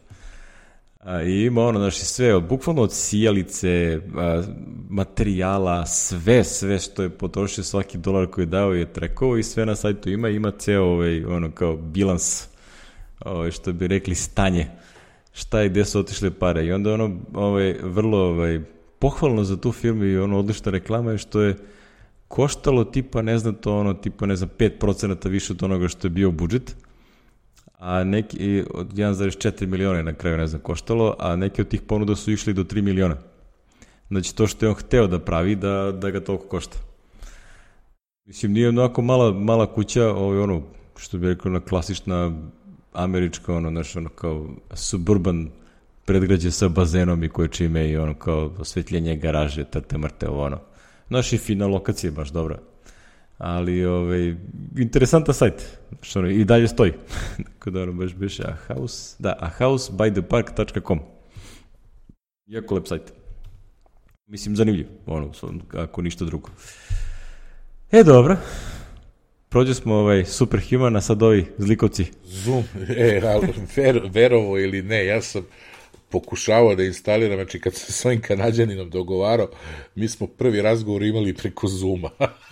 Speaker 1: A, i ima ono, znači sve, bukvalno od sijalice, a, materijala, sve, sve što je potrošio, svaki dolar koji je dao je trekovo i sve na sajtu ima, ima ceo ovaj, ono kao bilans, ovaj, što bi rekli stanje, šta i gde su otišle pare. I onda ono, ovaj, vrlo ovaj, pohvalno za tu firmu i ono odlična reklama je što je koštalo tipa, ne znam to, ono, tipa, ne znam, pet procenata više od onoga što je bio budžet, a neki, od jedan zarez četiri miliona na kraju, ne znam, koštalo, a neki od tih ponuda su išli do tri miliona. Znači, to što je on hteo da pravi, da, da ga toliko košta. Mislim, nije onako mala, mala kuća, ovaj, ono, što bi rekao, ona klasična američka, ono, znaš, ono, kao suburban predgrađe sa bazenom i koje čime i ono, kao osvetljenje garaže, trte mrte, ovo, ono. Znaš, i fina lokacija, baš dobra. Ali, ovaj, interesantan sajt. Znaš, ono, i dalje stoji. Tako da, ono, baš biše a house, da, a house by the park dot com. Jako lep sajt. Mislim, zanimljiv, ono, ako ništa drugo. E, dobro. Prođe smo ovaj Superhuman, a sad ovi zlikovci.
Speaker 2: Zoom, e, ali ver, verovo ili ne, ja sam pokušavao da instaliram, znači kad sam s ovim Kanađaninom dogovarao, mi smo prvi razgovor imali preko Zooma.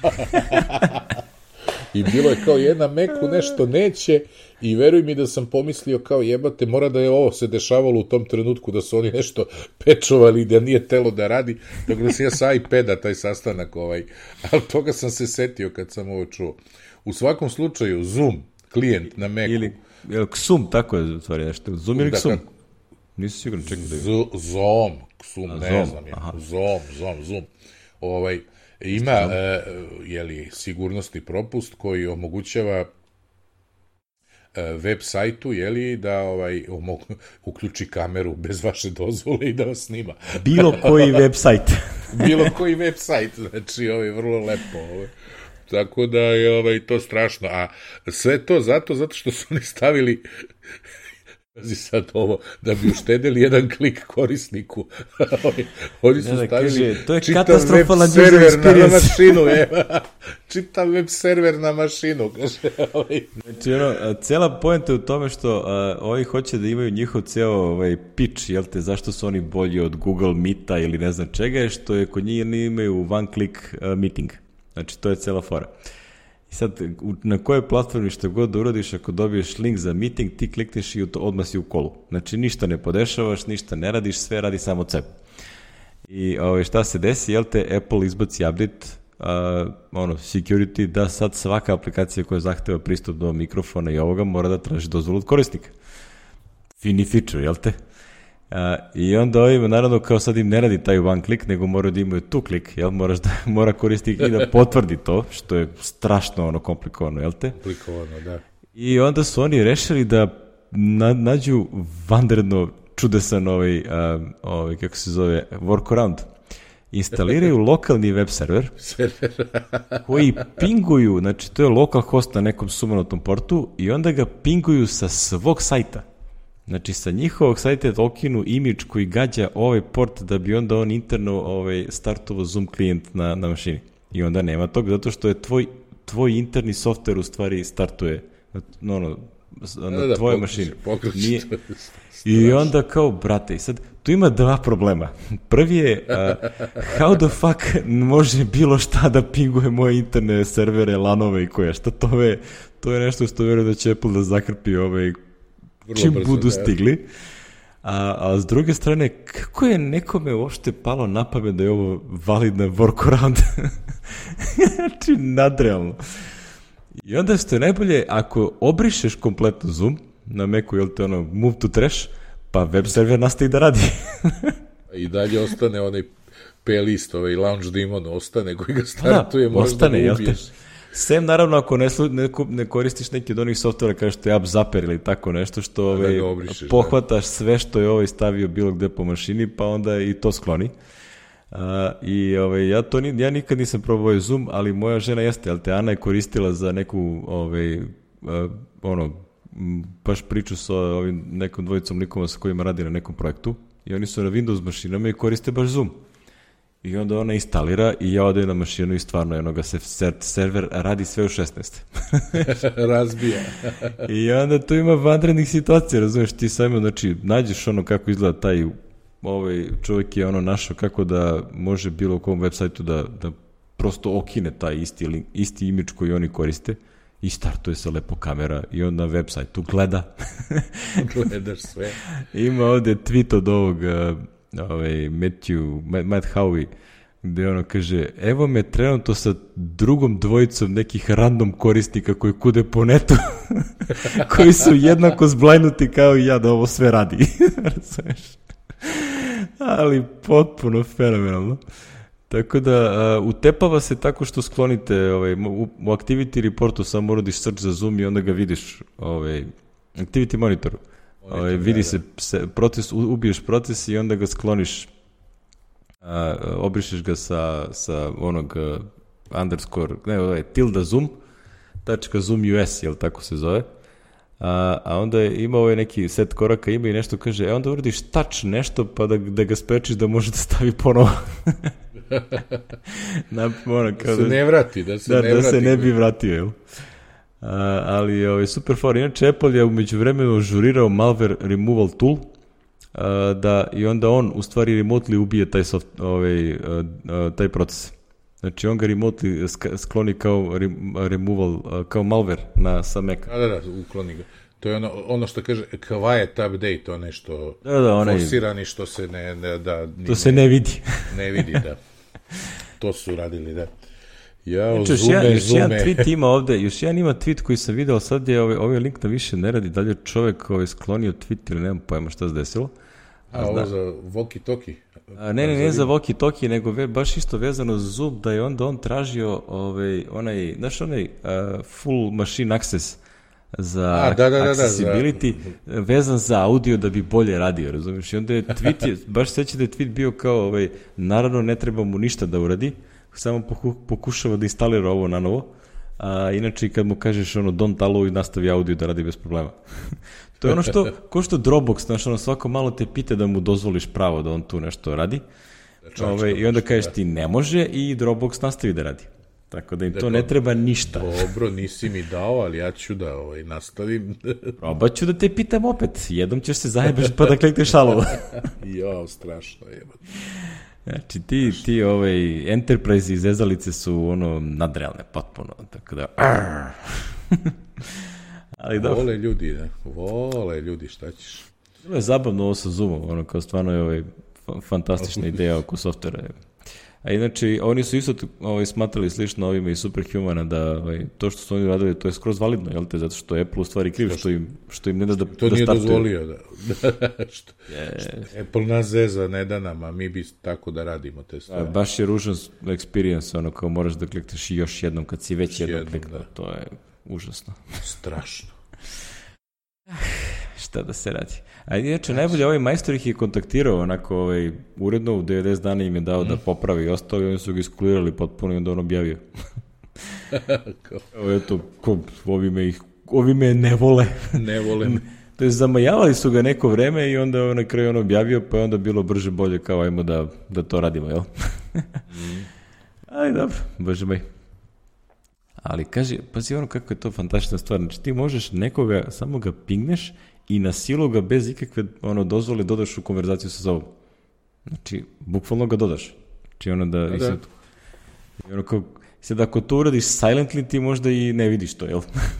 Speaker 2: I bilo je kao jedna meku nešto neće i veruj mi da sam pomislio kao jebate, mora da je ovo se dešavalo u tom trenutku, da su oni nešto pečovali, da nije telo da radi, tako da sam ja sa iPada taj sastanak, ovaj, ali toga sam se setio kad sam ovo čuo. U svakom slučaju, Zoom, klijent na Macu.
Speaker 1: Ili, ili Ksum, tako je, stvari, nešto. Zoom ili Ksum? Nisi siguran, čekaj da je.
Speaker 2: Zoom, Ksum, ne Zoom, znam je. Zoom, Zoom, Zoom. Ovaj, ima, e, jeli, sigurnosni propust koji omogućava e, web sajtu, jeli, da ovaj, omogu, uključi kameru bez vaše dozvole i da vas snima.
Speaker 1: Bilo koji web sajt.
Speaker 2: Bilo koji web sajt, znači, ovaj, vrlo lepo, ovaj. tako da je ovaj, to strašno. A sve to zato, zato što su oni stavili pazi sad ovo, da bi uštedili jedan klik korisniku. Oni su
Speaker 1: da, da,
Speaker 2: stavili
Speaker 1: kaže, to je
Speaker 2: čitav
Speaker 1: katastrofalan
Speaker 2: web server
Speaker 1: user
Speaker 2: na mašinu. Je. Čitav web server na mašinu. Kaže, ovaj.
Speaker 1: Znači, ono, cela poenta je u tome što a, ovi hoće da imaju njihov ceo ovaj, pitch, jel te, zašto su oni bolji od Google Meeta ili ne znam čega, je što je kod njih imaju one click uh, meeting. Znači, to je cela fora. I sad, na kojoj platformi što god da uradiš, ako dobiješ link za meeting, ti klikneš i to odmah si u kolu. Znači, ništa ne podešavaš, ništa ne radiš, sve radi samo od sebe. I ovaj, šta se desi, jel te, Apple izbaci update, uh, ono, security, da sad svaka aplikacija koja zahteva pristup do mikrofona i ovoga mora da traži dozvolu od korisnika. Fini feature, jel te? Uh, I onda ovima, naravno, kao sad im ne radi taj one click, nego mora da imaju tu klik, jel? Moraš da, mora korisnik i da potvrdi to, što je strašno ono komplikovano, jel te?
Speaker 2: Komplikovano, da.
Speaker 1: I onda su oni rešili da na, nađu vanredno čudesan ovaj, uh, ovaj, kako se zove, workaround. Instaliraju lokalni web server koji pinguju, znači to je local host na nekom sumanutom portu i onda ga pinguju sa svog sajta. Znači, sa njihovog sajta je Tolkienu imidž koji gađa ovaj port da bi onda on interno ovaj, startovao Zoom klijent na, na mašini. I onda nema tog, zato što je tvoj, tvoj interni software u stvari startuje no, no, na
Speaker 2: da, da,
Speaker 1: tvojoj
Speaker 2: pokriči,
Speaker 1: mašini.
Speaker 2: Pokriči,
Speaker 1: Nije, I onda kao, brate, i sad, tu ima dva problema. Prvi je, uh, how the fuck može bilo šta da pinguje moje interne servere, lanove i koje šta, to je, to je nešto što verujem da će Apple da zakrpi ovaj čim brzo, budu stigli. A, a s druge strane, kako je nekome uopšte palo na pamet da je ovo validna workaround? Znači, nadrealno. I onda što je najbolje, ako obrišeš kompletno Zoom na Macu, jel te ono, move to trash, pa web server nastavi da radi.
Speaker 2: I dalje ostane onaj playlist, ovaj Launch Daemon ostane, koji ga startuje, da, možda
Speaker 1: ostane,
Speaker 2: ga ubiješ.
Speaker 1: Sem, naravno, ako ne, ne, ne koristiš neki od onih softvera kao što je AppZapper ili tako nešto, što ovaj, da obrišeš, pohvataš da. Sve što je ovaj stavio bilo gde po mašini, pa onda i to skloni. Uh, I ovaj, ja, to ni, ja nikad nisam probao Zoom, ali moja žena jeste, ali te Ana je koristila za neku, ovaj, uh, ono, baš priču sa ovim nekom dvojicom likova sa kojima radi na nekom projektu i oni su na Windows mašinama i koriste baš Zoom. I onda ona instalira i ja odem na mašinu i stvarno jednoga se server radi sve u šesnaest.
Speaker 2: Razbija.
Speaker 1: I onda tu ima vanrednih situacija, razumiješ, ti samo, znači, nađeš ono kako izgleda taj, ovaj čovjek je ono našao kako da može bilo u kom web sajtu da, da prosto okine taj isti, isti imidž koji oni koriste i startuje se lepo kamera i on na web sajtu gleda.
Speaker 2: Gledaš sve.
Speaker 1: Ima ovdje tweet od ovog ovaj, Matthew, Matt Howey, gde ono kaže, evo me trenutno sa drugom dvojicom nekih random korisnika koji kude po netu, koji su jednako zblajnuti kao i ja da ovo sve radi. Ali potpuno fenomenalno. Tako da, uh, utepava se tako što sklonite, ovaj, u, u Activity Reportu samo uradiš search za Zoom i onda ga vidiš, ovaj, Activity Monitoru. Monitor, ovaj, vidi da, se, se proces, ubiješ proces i onda ga skloniš, uh, obrišeš ga sa, sa onog uh, underscore, ne, ovaj, tilda zoom, tačka zoom us, jel tako se zove, a, a onda je, ima ovaj neki set koraka, ima i nešto kaže, e onda uradiš touch nešto pa da, da ga sprečiš da može da stavi ponovo. Na, ono, kao
Speaker 2: da se ne vrati, da se
Speaker 1: da,
Speaker 2: ne
Speaker 1: da
Speaker 2: vrati.
Speaker 1: se ne bi vratio, jel? A, ali je ovaj, super for. Inače, Apple je umeđu vremenu ažurirao malware removal tool a, da, i onda on u stvari remotely ubije taj, soft, ovaj, a, a, taj proces. Znači, on ga remotely skloni kao re, removal, kao malware na sa Maca.
Speaker 2: Da, da, da, ukloni ga. To je ono, ono što kaže quiet update, to nešto
Speaker 1: da, da, onaj,
Speaker 2: forsirani što se ne, ne da...
Speaker 1: To se ne vidi.
Speaker 2: Ne vidi, da. To su radili, da. Ja,
Speaker 1: znači,
Speaker 2: zume,
Speaker 1: još, jedan, još
Speaker 2: zume.
Speaker 1: jedan tweet ima ovde, još jedan ima tweet koji sam video, sad je ovaj, ovaj link na više ne radi, dalje čovjek ovaj sklonio tweet ili nemam pojma šta se desilo.
Speaker 2: A, A ovo za walkie-talkie?
Speaker 1: A, ne, ne, ne za walkie-talkie, nego ve, baš isto vezano za Zoom, da je onda on tražio ovaj, onaj, znaš onaj uh, full machine access za
Speaker 2: A, da, da,
Speaker 1: accessibility,
Speaker 2: da, da.
Speaker 1: vezan za audio da bi bolje radio, razumiješ? I onda je tweet, je, baš seća da je tweet bio kao, ovaj, naravno ne treba mu ništa da uradi, samo poku, pokušava da instalira ovo na novo, a inače kad mu kažeš ono don't allow i nastavi audio da radi bez problema. To je ono što, ko što Dropbox, znaš, ono svako malo te pita da mu dozvoliš pravo da on tu nešto radi. Ove, I onda kažeš ti ne može i Dropbox nastavi da radi. Tako da im to ne treba ništa.
Speaker 2: Dobro, nisi mi dao, ali ja ću da ovaj, nastavim.
Speaker 1: Probat ću da te pitam opet. Jednom ćeš se zajebeš pa da klikneš šalovo.
Speaker 2: Jo, strašno je.
Speaker 1: Znači, ti, ti ovaj, Enterprise izezalice su ono nadrealne, potpuno. Tako da... ali dobro.
Speaker 2: Vole ljudi, ne? Vole ljudi, šta ćeš?
Speaker 1: Bilo je zabavno ovo sa Zoomom, ono kao stvarno je ovaj, fantastična ideja oko softvera. A inače, oni su isto ovaj, smatrali slično ovima i Superhumana da ovaj, to što su oni radili, to je skroz validno, jel te? Zato što Apple u stvari kriv, što im, što im ne da da
Speaker 2: to
Speaker 1: da
Speaker 2: nije
Speaker 1: startuje.
Speaker 2: Dozvolio, da. što, je, što Apple nas zeza, ne da nam, a mi bi tako da radimo te stvari.
Speaker 1: A, baš je ružan experience, ono kao moraš da klikneš još jednom kad si već jednom, jednom kliknuo. To je užasno.
Speaker 2: Strašno.
Speaker 1: Šta da se radi. A inače, najbolje ovaj majstor ih je kontaktirao onako ovaj, uredno, u devedeset dana im je dao mm. da popravi i ostalo i oni su ga iskulirali potpuno i onda on objavio. Evo, eto, ko, ovi, me ih, ovi me ne vole.
Speaker 2: Ne vole.
Speaker 1: To je, zamajavali su ga neko vreme i onda on na kraju on objavio, pa je onda bilo brže bolje kao ajmo da, da to radimo, jel? mm. Ali dobro, bože moj. Ali kaže, pazi ono kako je to fantastična stvar, znači ti možeš nekoga, samo ga pingneš i na silu ga bez ikakve ono, dozvole dodaš u konverzaciju sa sobom. Znači, bukvalno ga dodaš. Znači ono da... da. Sad, ono kao, sad ako to uradiš silently, ti možda i ne vidiš to, jel?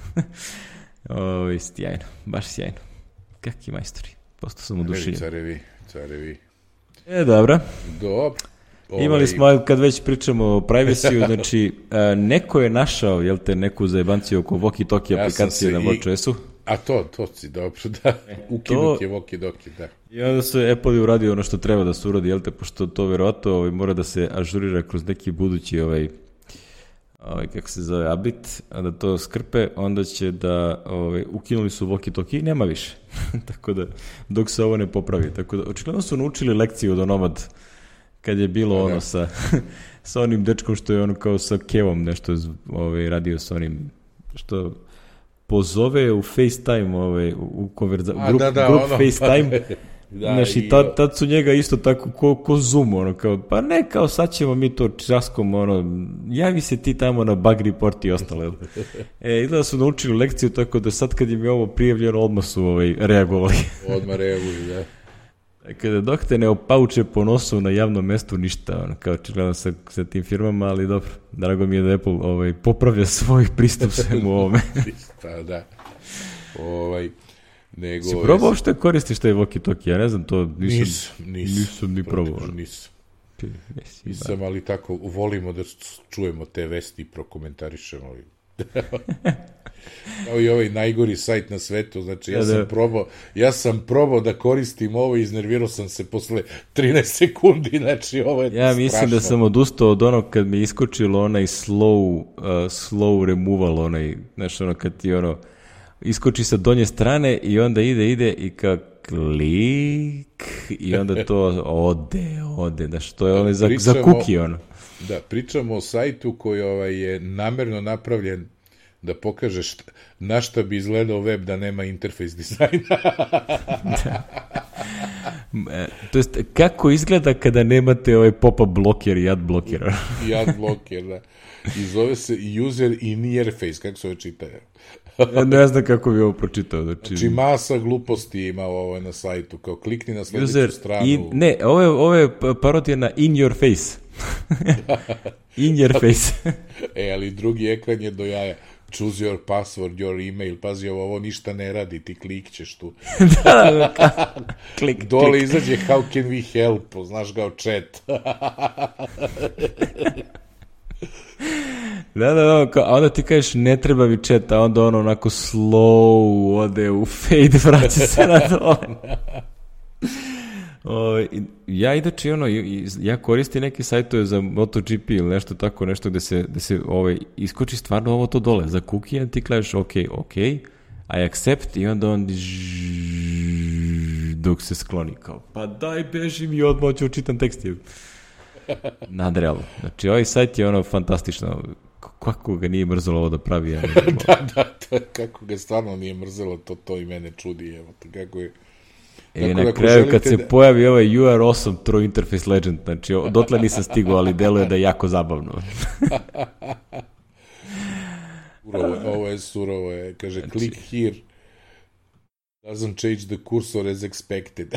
Speaker 1: O, sjajno, baš sjajno. Kakvi majstori. Postao sam oduševljen.
Speaker 2: Carevi, carevi.
Speaker 1: E, dobro.
Speaker 2: Dobro. Ovaj...
Speaker 1: Imali smo, kad već pričamo o privacy-u, znači, a, neko je našao, jel te, neku zajebanciju oko walkie-talkie ja aplikacije na WatchOS-u.
Speaker 2: A to, to si dobro, da. Ukinut je walkie-talkie, da.
Speaker 1: I onda se Apple uradio ono što treba da se uradi, jel te, pošto to verovatno ovaj, mora da se ažurira kroz neki budući, ovaj, ovaj, kako se zove, update, a da to skrpe, onda će da, ovaj, ukinuli su walkie-talkie i nema više. Tako da, dok se ovo ne popravi. Tako da, očigledno su naučili lekciju od Onomad, kad je bilo da, ono sa, sa onim dečkom što je ono kao sa Kevom nešto ovaj, radio sa onim što pozove u FaceTime ovaj, u konverza, grup,
Speaker 2: da, da,
Speaker 1: grup
Speaker 2: ono,
Speaker 1: FaceTime
Speaker 2: da,
Speaker 1: znaš, i tad, tad su njega isto tako ko, ko Zoom ono, kao, pa ne kao sad ćemo mi to časkom ono, javi se ti tamo na bug report i ostalo e, izgleda su naučili lekciju tako da sad kad im je ovo prijavljeno odmah su ovaj, reagovali
Speaker 2: odmah reaguju, da.
Speaker 1: Kada dok te ne opauče po nosu na javnom mestu, ništa, ono, kao očigledno sa, sa tim firmama, ali dobro, drago mi je da Apple ovaj, popravlja svoj pristup svemu ovome.
Speaker 2: Pa da. Ovaj, nego...
Speaker 1: Si probao uopšte koristiš taj walkie-talkie? Ja ne znam, to nisam,
Speaker 2: nisam, nisam,
Speaker 1: nisam ni probao.
Speaker 2: Nisam. Nisam, ali tako, volimo da čujemo te vesti i prokomentarišemo. Kao i ovaj najgori sajt na svetu, znači ja, ja sam probao ja sam probao da koristim ovo i iznervirao sam se posle trinaest sekundi, znači ovo je
Speaker 1: ja strašno. Mislim da sam odustao od onog kad mi iskočilo onaj slow uh, slow removal, onaj, znači ono kad ti ono iskoči sa donje strane i onda ide, ide i kao klik i onda to ode, ode, znači to je ono za, za cookie ono.
Speaker 2: Da, pričamo o sajtu koji ovaj, je namerno napravljen da pokaže šta, na šta bi izgledao web da nema interfejs dizajna.
Speaker 1: To jest, kako izgleda kada nemate ovaj pop-up bloker i ad bloker?
Speaker 2: I ad bloker, da. I zove se user interface, kako se ovo čita?
Speaker 1: Ja ne znam kako bi ovo pročitao. Znači,
Speaker 2: znači masa gluposti ima ovo na sajtu, kao klikni na sljedeću user stranu.
Speaker 1: In, ne, ovo je, ovo je parodija na in your face. In your face.
Speaker 2: E, ali drugi ekran je do jaja. Choose your password, your email. Pazi, ovo, ovo ništa ne radi, ti klikćeš tu.
Speaker 1: da, da, klik,
Speaker 2: dole
Speaker 1: klik.
Speaker 2: Izađe how can we help, znaš ga o chat.
Speaker 1: da, da, da, a onda ti kažeš ne treba mi chat, a onda ono onako slow ode u fade, vraća se na dole. O, ja ideći ono, ja koristim neke sajtove za MotoGP ili nešto tako, nešto gde se, gde se ovaj, iskoči stvarno ovo to dole za cookie, ti kažeš ok, ok, I accept i onda on žžžž, dok se skloni kao, pa daj beži mi odmah ću učitam tekst. Nadrealno. Znači, ovaj sajt je ono fantastično. Kako ga nije mrzelo ovo da pravi? Ja
Speaker 2: da, da, da, kako ga stvarno nije mrzelo, to, to i mene čudi. Evo, kako je...
Speaker 1: I na kraju kad se da... pojavi ovaj You are awesome True Interface Legend, znači dotle nisam stigao, ali deluje da je jako zabavno.
Speaker 2: Surovo, ovo je surovo, je, kaže znači... click here doesn't change the cursor as expected.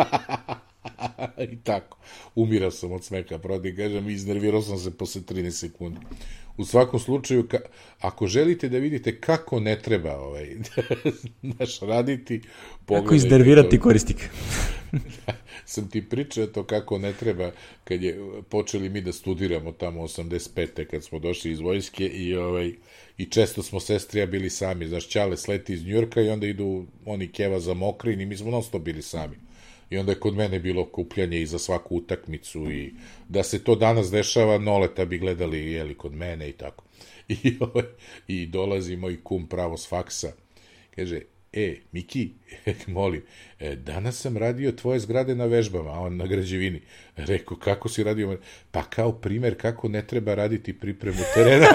Speaker 2: I tako, umirao sam od smeka, proti, kažem, iznervirao sam se posle trinaest sekundi. U svakom slučaju, ka, ako želite da vidite kako ne treba ovaj, naš raditi, pogledajte.
Speaker 1: Kako iznervirati korisnika.
Speaker 2: Sam ti pričao to kako ne treba, kad je počeli mi da studiramo tamo osamdeset pete kad smo došli iz vojske i, ovaj, i često smo sestrija bili sami. Znaš, Ćale sleti iz Njujorka i onda idu oni Keva za Mokrin i mi smo non stop bili sami. I onda je kod mene bilo kupljanje i za svaku utakmicu i da se to danas dešava, Noleta bi gledali jeli, kod mene i tako. I, i dolazi moj kum pravo s faksa. Kaže, e, Miki, molim, danas sam radio tvoje zgrade na vežbama, a on na građevini. Rekao, kako si radio? Pa kao primer kako ne treba raditi pripremu terena.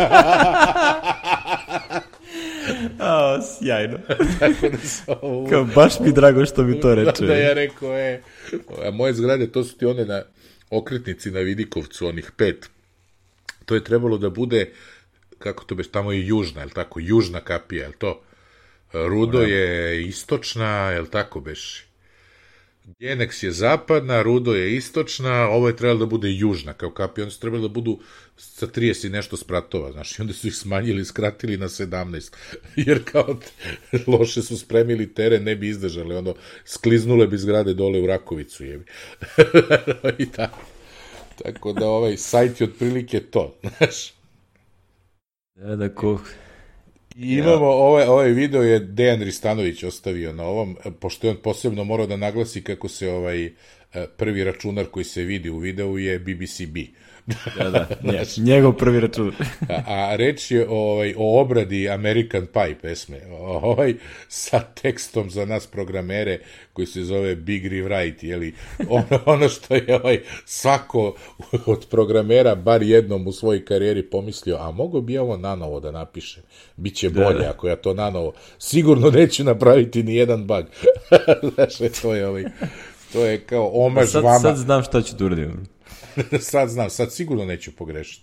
Speaker 1: A, sjajno.
Speaker 2: Tako da sam ovo...
Speaker 1: Kao, baš mi drago što mi to reče.
Speaker 2: Da, ja rekao, e, a moje zgrade, to su ti one na okretnici na Vidikovcu, onih pet. To je trebalo da bude, kako to beš, tamo je južna, je li tako, južna kapija, je li to? Rudo je istočna, je li tako beš? Genex je zapadna, Rudo je istočna, ovo je trebalo da bude južna, kao kapija, oni su trebali da budu sa trideset i nešto spratova, znaš, i onda su ih smanjili, skratili na sedamnaest, jer kao loše su spremili teren, ne bi izdržali, ono, skliznule bi zgrade dole u Rakovicu, jebi. I tako. Tako da ovaj sajt je otprilike to, znaš.
Speaker 1: Da, da, ko...
Speaker 2: I imamo, ja. ovaj, ovaj video je Dejan Ristanović ostavio na ovom, pošto je on posebno morao da naglasi kako se ovaj prvi računar koji se vidi u videu je B B C B.
Speaker 1: Da, da, znači, njegov prvi računar.
Speaker 2: a, a reč je ovaj, o obradi American Pie pesme, ovaj, sa tekstom za nas programere koji se zove Big Rewrite, jeli, ono, ono što je ovaj, svako od programera bar jednom u svojoj karijeri pomislio, a mogo bi ovo nanovo da napišem, biće bolje da, da. Ako ja to nanovo, sigurno neću napraviti ni jedan bug. Znaš, to je ovaj, to je kao omaž
Speaker 1: sad,
Speaker 2: vama.
Speaker 1: Sad znam šta ću da uradim.
Speaker 2: Sad znam, sad sigurno neću pogrešiti.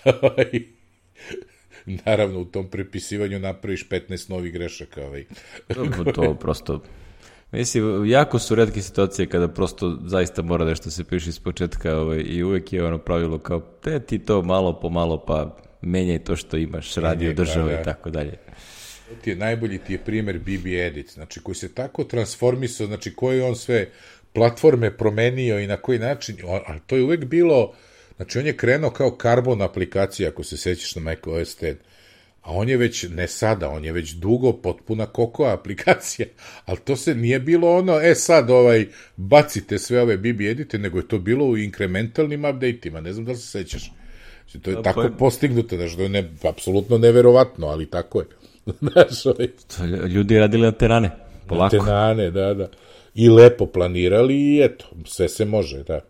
Speaker 2: Naravno, u tom prepisivanju napraviš petnaest novih grešaka. Ovaj.
Speaker 1: to, to prosto... Mislim, jako su retke situacije kada prosto zaista mora nešto se piše iz početka ovaj, i uvek je ono pravilo kao te ti to malo po malo pa menjaj to što imaš, radio država i tako dalje.
Speaker 2: Ti je najbolji ti je primer B B Edit, znači koji se tako transformisao, znači koji on sve platforme promenio i na koji način, a to je uvek bilo, znači on je krenuo kao Carbon aplikacija, ako se sećaš na macOS deset, a on je već, ne sada, on je već dugo potpuna Cocoa aplikacija, ali to se nije bilo ono, e sad ovaj, bacite sve ove B B edite, nego je to bilo u inkrementalnim update-ima, ne znam da li se sećaš. Znači, to je da, tako pa... postignuto, znači, to je ne, apsolutno neverovatno, ali tako je. Znaš, ovaj...
Speaker 1: Ljudi radili na terane, polako.
Speaker 2: Na terane, da, da. I lepo planirali i eto, sve se može, da.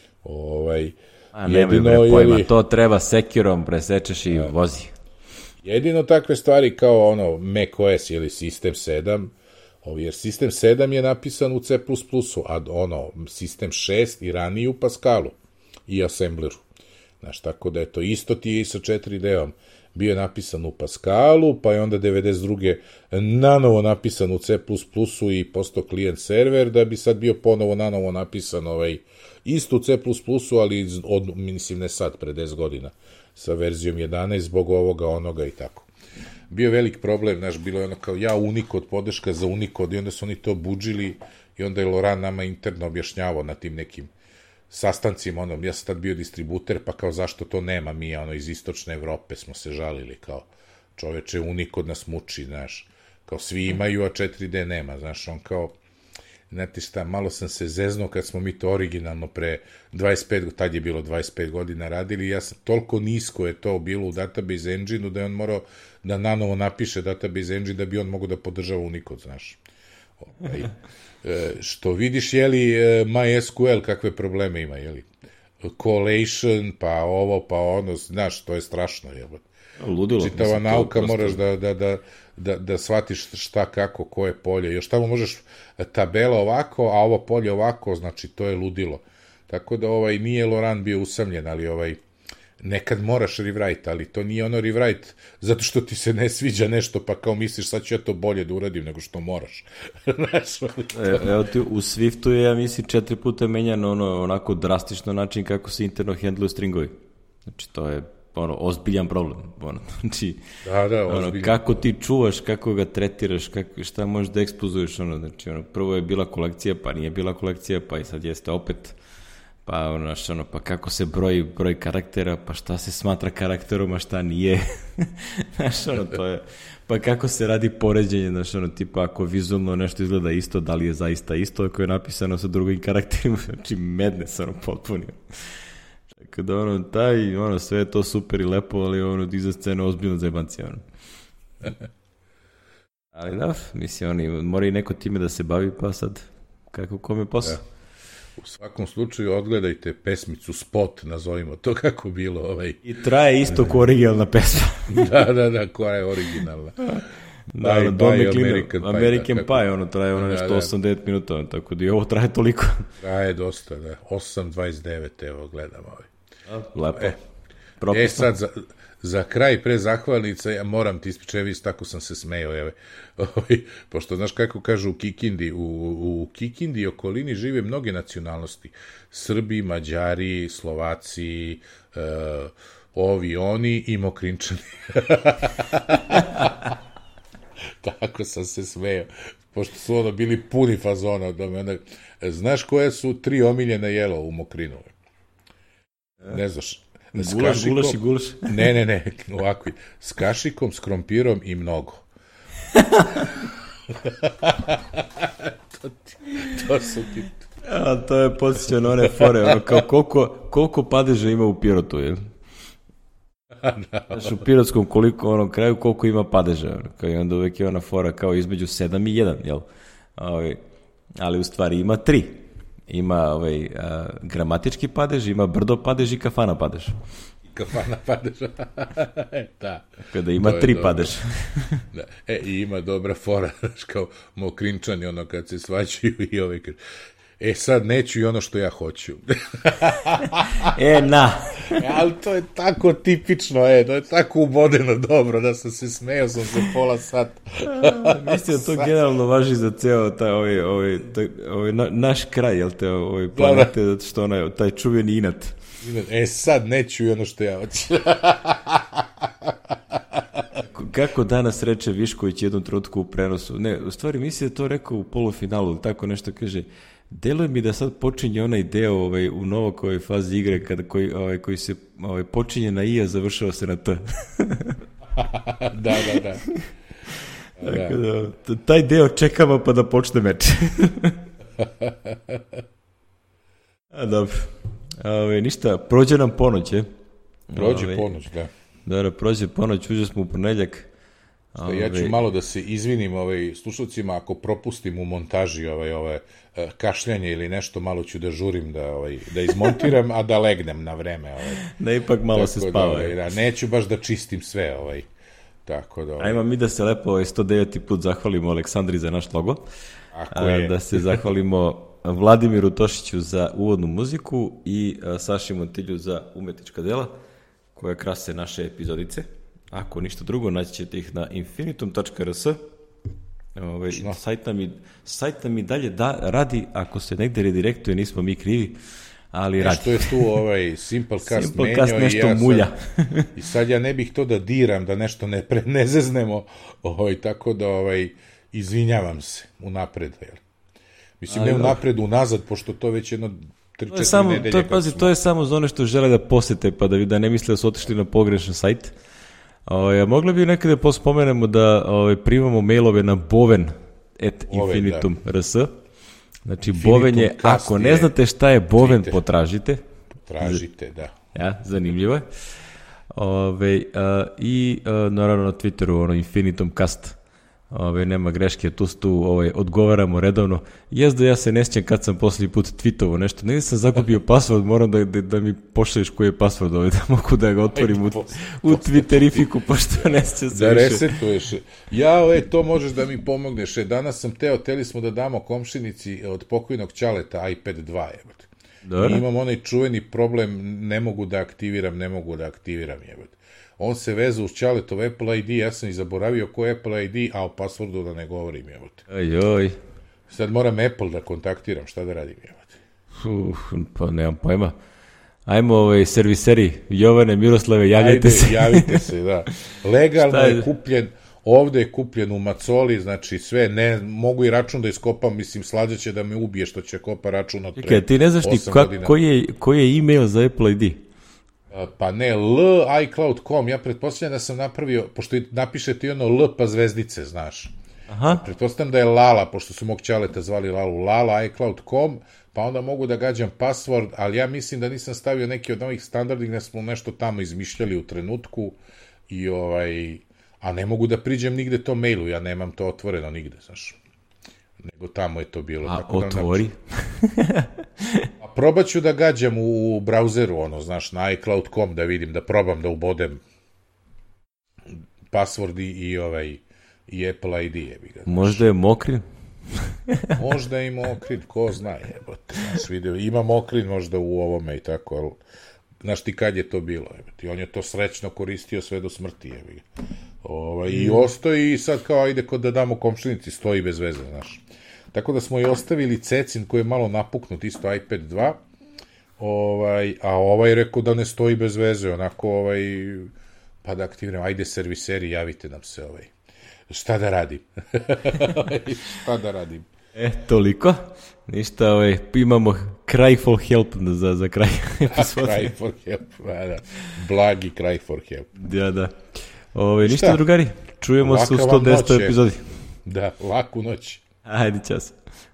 Speaker 2: Ovaj,
Speaker 1: a nemoj bre pojma, ili... to treba sekirom, presečeš i da. Vozi.
Speaker 2: Jedino takve stvari kao ono macOS ili System sedam, jer System sedam je napisan u C plus plus-u, a ono System šest i ranije u Pascalu i Assembleru. Znaš, tako da je to isto ti je i sa četiri D-om. Bio je napisan u Pascalu, pa je onda devedeset druge nanovo napisan u C plus plus-u i postao klijent server, da bi sad bio ponovo nanovo napisan ovaj, isto u C plus plus-u, ali od, mislim ne sad, pre deset godina, sa verzijom jedanaest, zbog ovoga, onoga i tako. Bio velik problem, znaš, bilo je ono kao ja Unicode, podrška za Unicode, i onda su oni to budžili i onda je Loran nama interno objašnjavao na tim nekim sastancima, ono, ja sam tad bio distributer, pa kao zašto to nema, mi ono iz istočne Evrope smo se žalili, kao čoveče, Unicode nas muči, znaš, kao svi imaju, a četiri D nema, znaš, on kao, znate šta, malo sam se zeznuo kad smo mi to originalno pre dvadeset pet, tad je bilo dvadeset pet godina radili, ja sam, toliko nisko je to bilo u database engine-u da je on morao da nanovo napiše database engine da bi on mogo da podržava Unicode, znaš. Ovaj, što vidiš, jeli, MySQL kakve probleme ima, jeli. collation, pa ovo, pa ono, znaš, to je strašno, jebote.
Speaker 1: Ludilo.
Speaker 2: Čitava
Speaker 1: mislim,
Speaker 2: nauka,
Speaker 1: prosto...
Speaker 2: moraš da, da, da, da, da shvatiš šta, kako, koje polje. Još tamo možeš tabela ovako, a ovo polje ovako, znači to je ludilo. Tako da ovaj nije Laurent bio usamljen, ali ovaj nekad moraš rewrite, ali to nije ono rewrite zato što ti se ne sviđa nešto, pa kao misliš sad ću ja to bolje da uradim nego što moraš. Znaš,
Speaker 1: e, evo ti, u Swiftu je, ja mislim, četiri puta menjan ono, onako drastično način kako se interno handluju stringovi. Znači, to je ono, ozbiljan problem. Ono, znači,
Speaker 2: da, da,
Speaker 1: ono, kako ti čuvaš, kako ga tretiraš, kako, šta možeš da ekspozuješ. Ono, znači, ono, prvo je bila kolekcija, pa nije bila kolekcija, pa i sad jeste opet. Pa, ono, ono, pa kako se broji broj karaktera, pa šta se smatra karakterom, a šta nije. Znaš, ono, to je... Pa kako se radi poređenje, znaš, ono, tipa, ako vizualno nešto izgleda isto, da li je zaista isto, ako je napisano sa drugim karakterima, znači, madness, ono, potpunio. Tako da, ono, taj, ono, sve je to super i lepo, ali, ono, iza scene ozbiljno zajebancija, ono. Ali da, mislim, oni, mora i neko time da se bavi, pa sad, kako kome posao.
Speaker 2: Ja. U svakom slučaju odgledajte pesmicu Spot, nazovimo to kako bilo. Ovaj.
Speaker 1: I traje isto ko originalna pesma.
Speaker 2: da, da, da, koja je originalna.
Speaker 1: Da, bye, bye, American, American Pie, Pie, ono traje ono nešto da, osam do devet minuta, ono, tako da i ovo traje toliko.
Speaker 2: Traje dosta, da. osam dvadeset devet, evo, gledam ovaj.
Speaker 1: Lepo.
Speaker 2: E, e sad, za, za kraj pre zahvalnica, ja moram ti ispričati, tako sam se smejao, evo. Pošto, znaš kako kažu u Kikindi, u, u Kikindi i okolini žive mnoge nacionalnosti. Srbi, Mađari, Slovaci, uh, ovi, oni i Mokrinčani. Tako sam se smejao. Pošto su ono bili puni fazona od mene. Znaš koje su tri omiljena jela u Mokrinu? Ne znaš.
Speaker 1: S gulaš, kašikom, gulaš i gulaš.
Speaker 2: Ne, ne, ne, ovako. S kašikom, s krompirom i mnogo. to, ti, to su ti...
Speaker 1: A, to je podsjećano one fore, ono, kao koliko, koliko padeža ima u Pirotu, jel? Znaš, u Pirotskom koliko, ono, kraju koliko ima padeža, ono, kao i onda uvek je ona fora kao između sedam i jedan, jel? Ovaj, ali u stvari ima tri. Ima ovaj, a, gramatički padež, ima brdo padež i kafana padež.
Speaker 2: Kafana padeža. Da.
Speaker 1: Kada ima tri padeža.
Speaker 2: Da. E, i ima dobra fora, kao Mokrinčani, ono, kad se svađaju i ovaj, e, sad neću i ono što ja hoću.
Speaker 1: e, na.
Speaker 2: E, ali to je tako tipično, e, to je tako ubodeno dobro, da sam se smejao, sam se pola sata.
Speaker 1: Mislim da to generalno važi za ceo taj, ovaj, ovaj, taj, ovaj, na, naš kraj, jel te, ovaj, planete, da, da. Što ona, taj čuveni inat.
Speaker 2: E, sad neću i ono što ja hoću.
Speaker 1: Kako danas reče Višković jednom trenutku u prenosu, ne, u stvari mislim da to rekao u polufinalu, tako nešto kaže, deluje mi da sad počinje onaj deo ovaj, u Novakovoj fazi igre kada koji, ovaj, koji se ovaj, počinje na I, a završava se na T.
Speaker 2: da, da, da.
Speaker 1: Tako da, taj deo čekamo pa da počne meč. A dobro. Ove, ništa, prođe nam ponoć, je?
Speaker 2: Prođe
Speaker 1: Ove,
Speaker 2: ponoć, da.
Speaker 1: Dobro, prođe ponoć, uđe smo u ponedljak.
Speaker 2: Ove, ja ću malo da se izvinim ovaj, slušalcima ako propustim u montaži ovaj, ove, kašljanje ili nešto, malo ću da žurim da, ovaj, da izmontiram, a da legnem na vreme. Ovaj.
Speaker 1: Da ipak malo se spava.
Speaker 2: Da, ovaj, da, neću baš da čistim sve. Ovaj. Tako da, ovaj.
Speaker 1: Ajmo mi da se lepo ovaj, sto deveti put zahvalimo Aleksandri za naš logo.
Speaker 2: Ako je.
Speaker 1: Da se zahvalimo Vladimiru Tošiću za uvodnu muziku i Saši Montilju za umetnička dela koja krase naše epizodice. Ako ništa drugo, naći ćete ih na infinitum tačka r s. Ove, sajt, nam i, sajt nam i dalje da, radi, ako se negde redirektuje, nismo mi krivi, ali radi.
Speaker 2: Nešto je tu ovaj Simplecast
Speaker 1: Simple
Speaker 2: menio
Speaker 1: nešto
Speaker 2: i ja
Speaker 1: mulja.
Speaker 2: Sad, i sad ja ne bih to da diram, da nešto ne, pre, ne zeznemo, ovaj, tako da ovaj, izvinjavam se unapred, jel? Mislim, ali, ne unapred, unazad, pošto to već jedno tri četiri nedelje.
Speaker 1: To je, pazi, smo... to je samo za one što žele da posete, pa da, da ne misle da su otišli na pogrešan sajt. O, mogli bi nekada pospomenemo da o, primamo mailove na boven at infinitum tačka r s. Znači, infinitum boven je, ako ne znate šta je boven, Twitter. Potražite.
Speaker 2: Tražite, da.
Speaker 1: Ja, zanimljivo je. Ove, a, I a, naravno na Twitteru, ono, infinitum cast. Ove, nema greške, tu, tu ovaj, odgovaramo redovno. Jezda, ja se ne sjećam kad sam posljednji put tweetovo nešto. Negdje sam zakupio password, moram da, da, da mi pošalješ koji je password ovaj, da mogu da ga otvorim u, u Twitterifiku, pošto ne sjećam se
Speaker 2: da
Speaker 1: više.
Speaker 2: resetuješ. Ja, ove, to možeš da mi pomogneš. E, danas sam teo, teli smo da damo komšinici od pokojnog ćaleta iPad dva. Jebate. I imam onaj čuveni problem, ne mogu da aktiviram, ne mogu da aktiviram. Jebate. On se veza uz ćaletov Apple I D, ja sam i zaboravio ko je Apple I D, a o passwordu da ne govorim, jebote.
Speaker 1: Ajoj.
Speaker 2: Sad moram Apple da kontaktiram, šta da radim, jebote.
Speaker 1: Uf, pa nemam pojma. Ajmo ovaj serviseri, Jovane, Miroslave, javljajte Ajde, se.
Speaker 2: javite se, da. Legalno je? je kupljen, ovde je kupljen u Macoli, znači sve, ne, mogu i račun da iskopam, mislim, slađa će da me ubije što će kopa račun od pre
Speaker 1: Čekaj, ti ne znaš ni koji je, koji je e-mail za Apple I D?
Speaker 2: Pa ne, L, iCloud dot com, ja pretpostavljam da sam napravio, pošto napišete i ono L pa zvezdice, znaš.
Speaker 1: Aha.
Speaker 2: Pretpostavljam da je Lala, pošto su mog ćaleta zvali Lalu, Lala, iCloud dot com, pa onda mogu da gađam password, ali ja mislim da nisam stavio neki od ovih standardnih, da smo nešto tamo izmišljali u trenutku, i ovaj, a ne mogu da priđem nigde to mailu, ja nemam to otvoreno nigde, znaš. Nego tamo je to bilo.
Speaker 1: A
Speaker 2: tako
Speaker 1: otvori?
Speaker 2: Da a probat ću da gađam u, u brauzeru, ono, znaš, na iCloud dot com da vidim, da probam da ubodem password i, i ovaj, i Apple I D, jebi ga.
Speaker 1: Možda je Mokrin?
Speaker 2: Možda je i Mokrin, ko zna, jebote, znaš, vidio, ima Mokrin možda u ovome i tako, ali, znaš ti kad je to bilo, jebote, on je to srećno koristio sve do smrti, jebi ga. Ovaj, i ostoji i sad kao ide kod da damo komšinici, stoji bez veze, znaš. Tako da smo i ostavili Cecin koji je malo napuknut, isto iPad dva, ovaj, a ovaj rekao da ne stoji bez veze, onako, ovaj, pa da aktiviram, ajde serviseri, javite nam se, ovaj. Šta da radim? Šta da radim?
Speaker 1: E, toliko. Ništa, ovaj, imamo cry for help za, za kraj.
Speaker 2: Cry for help, da. Blagi cry for help.
Speaker 1: Da, da. Ove, ništa, drugari, čujemo se u sto desetoj epizodi.
Speaker 2: Da, laku noć.
Speaker 1: Ajde, čas.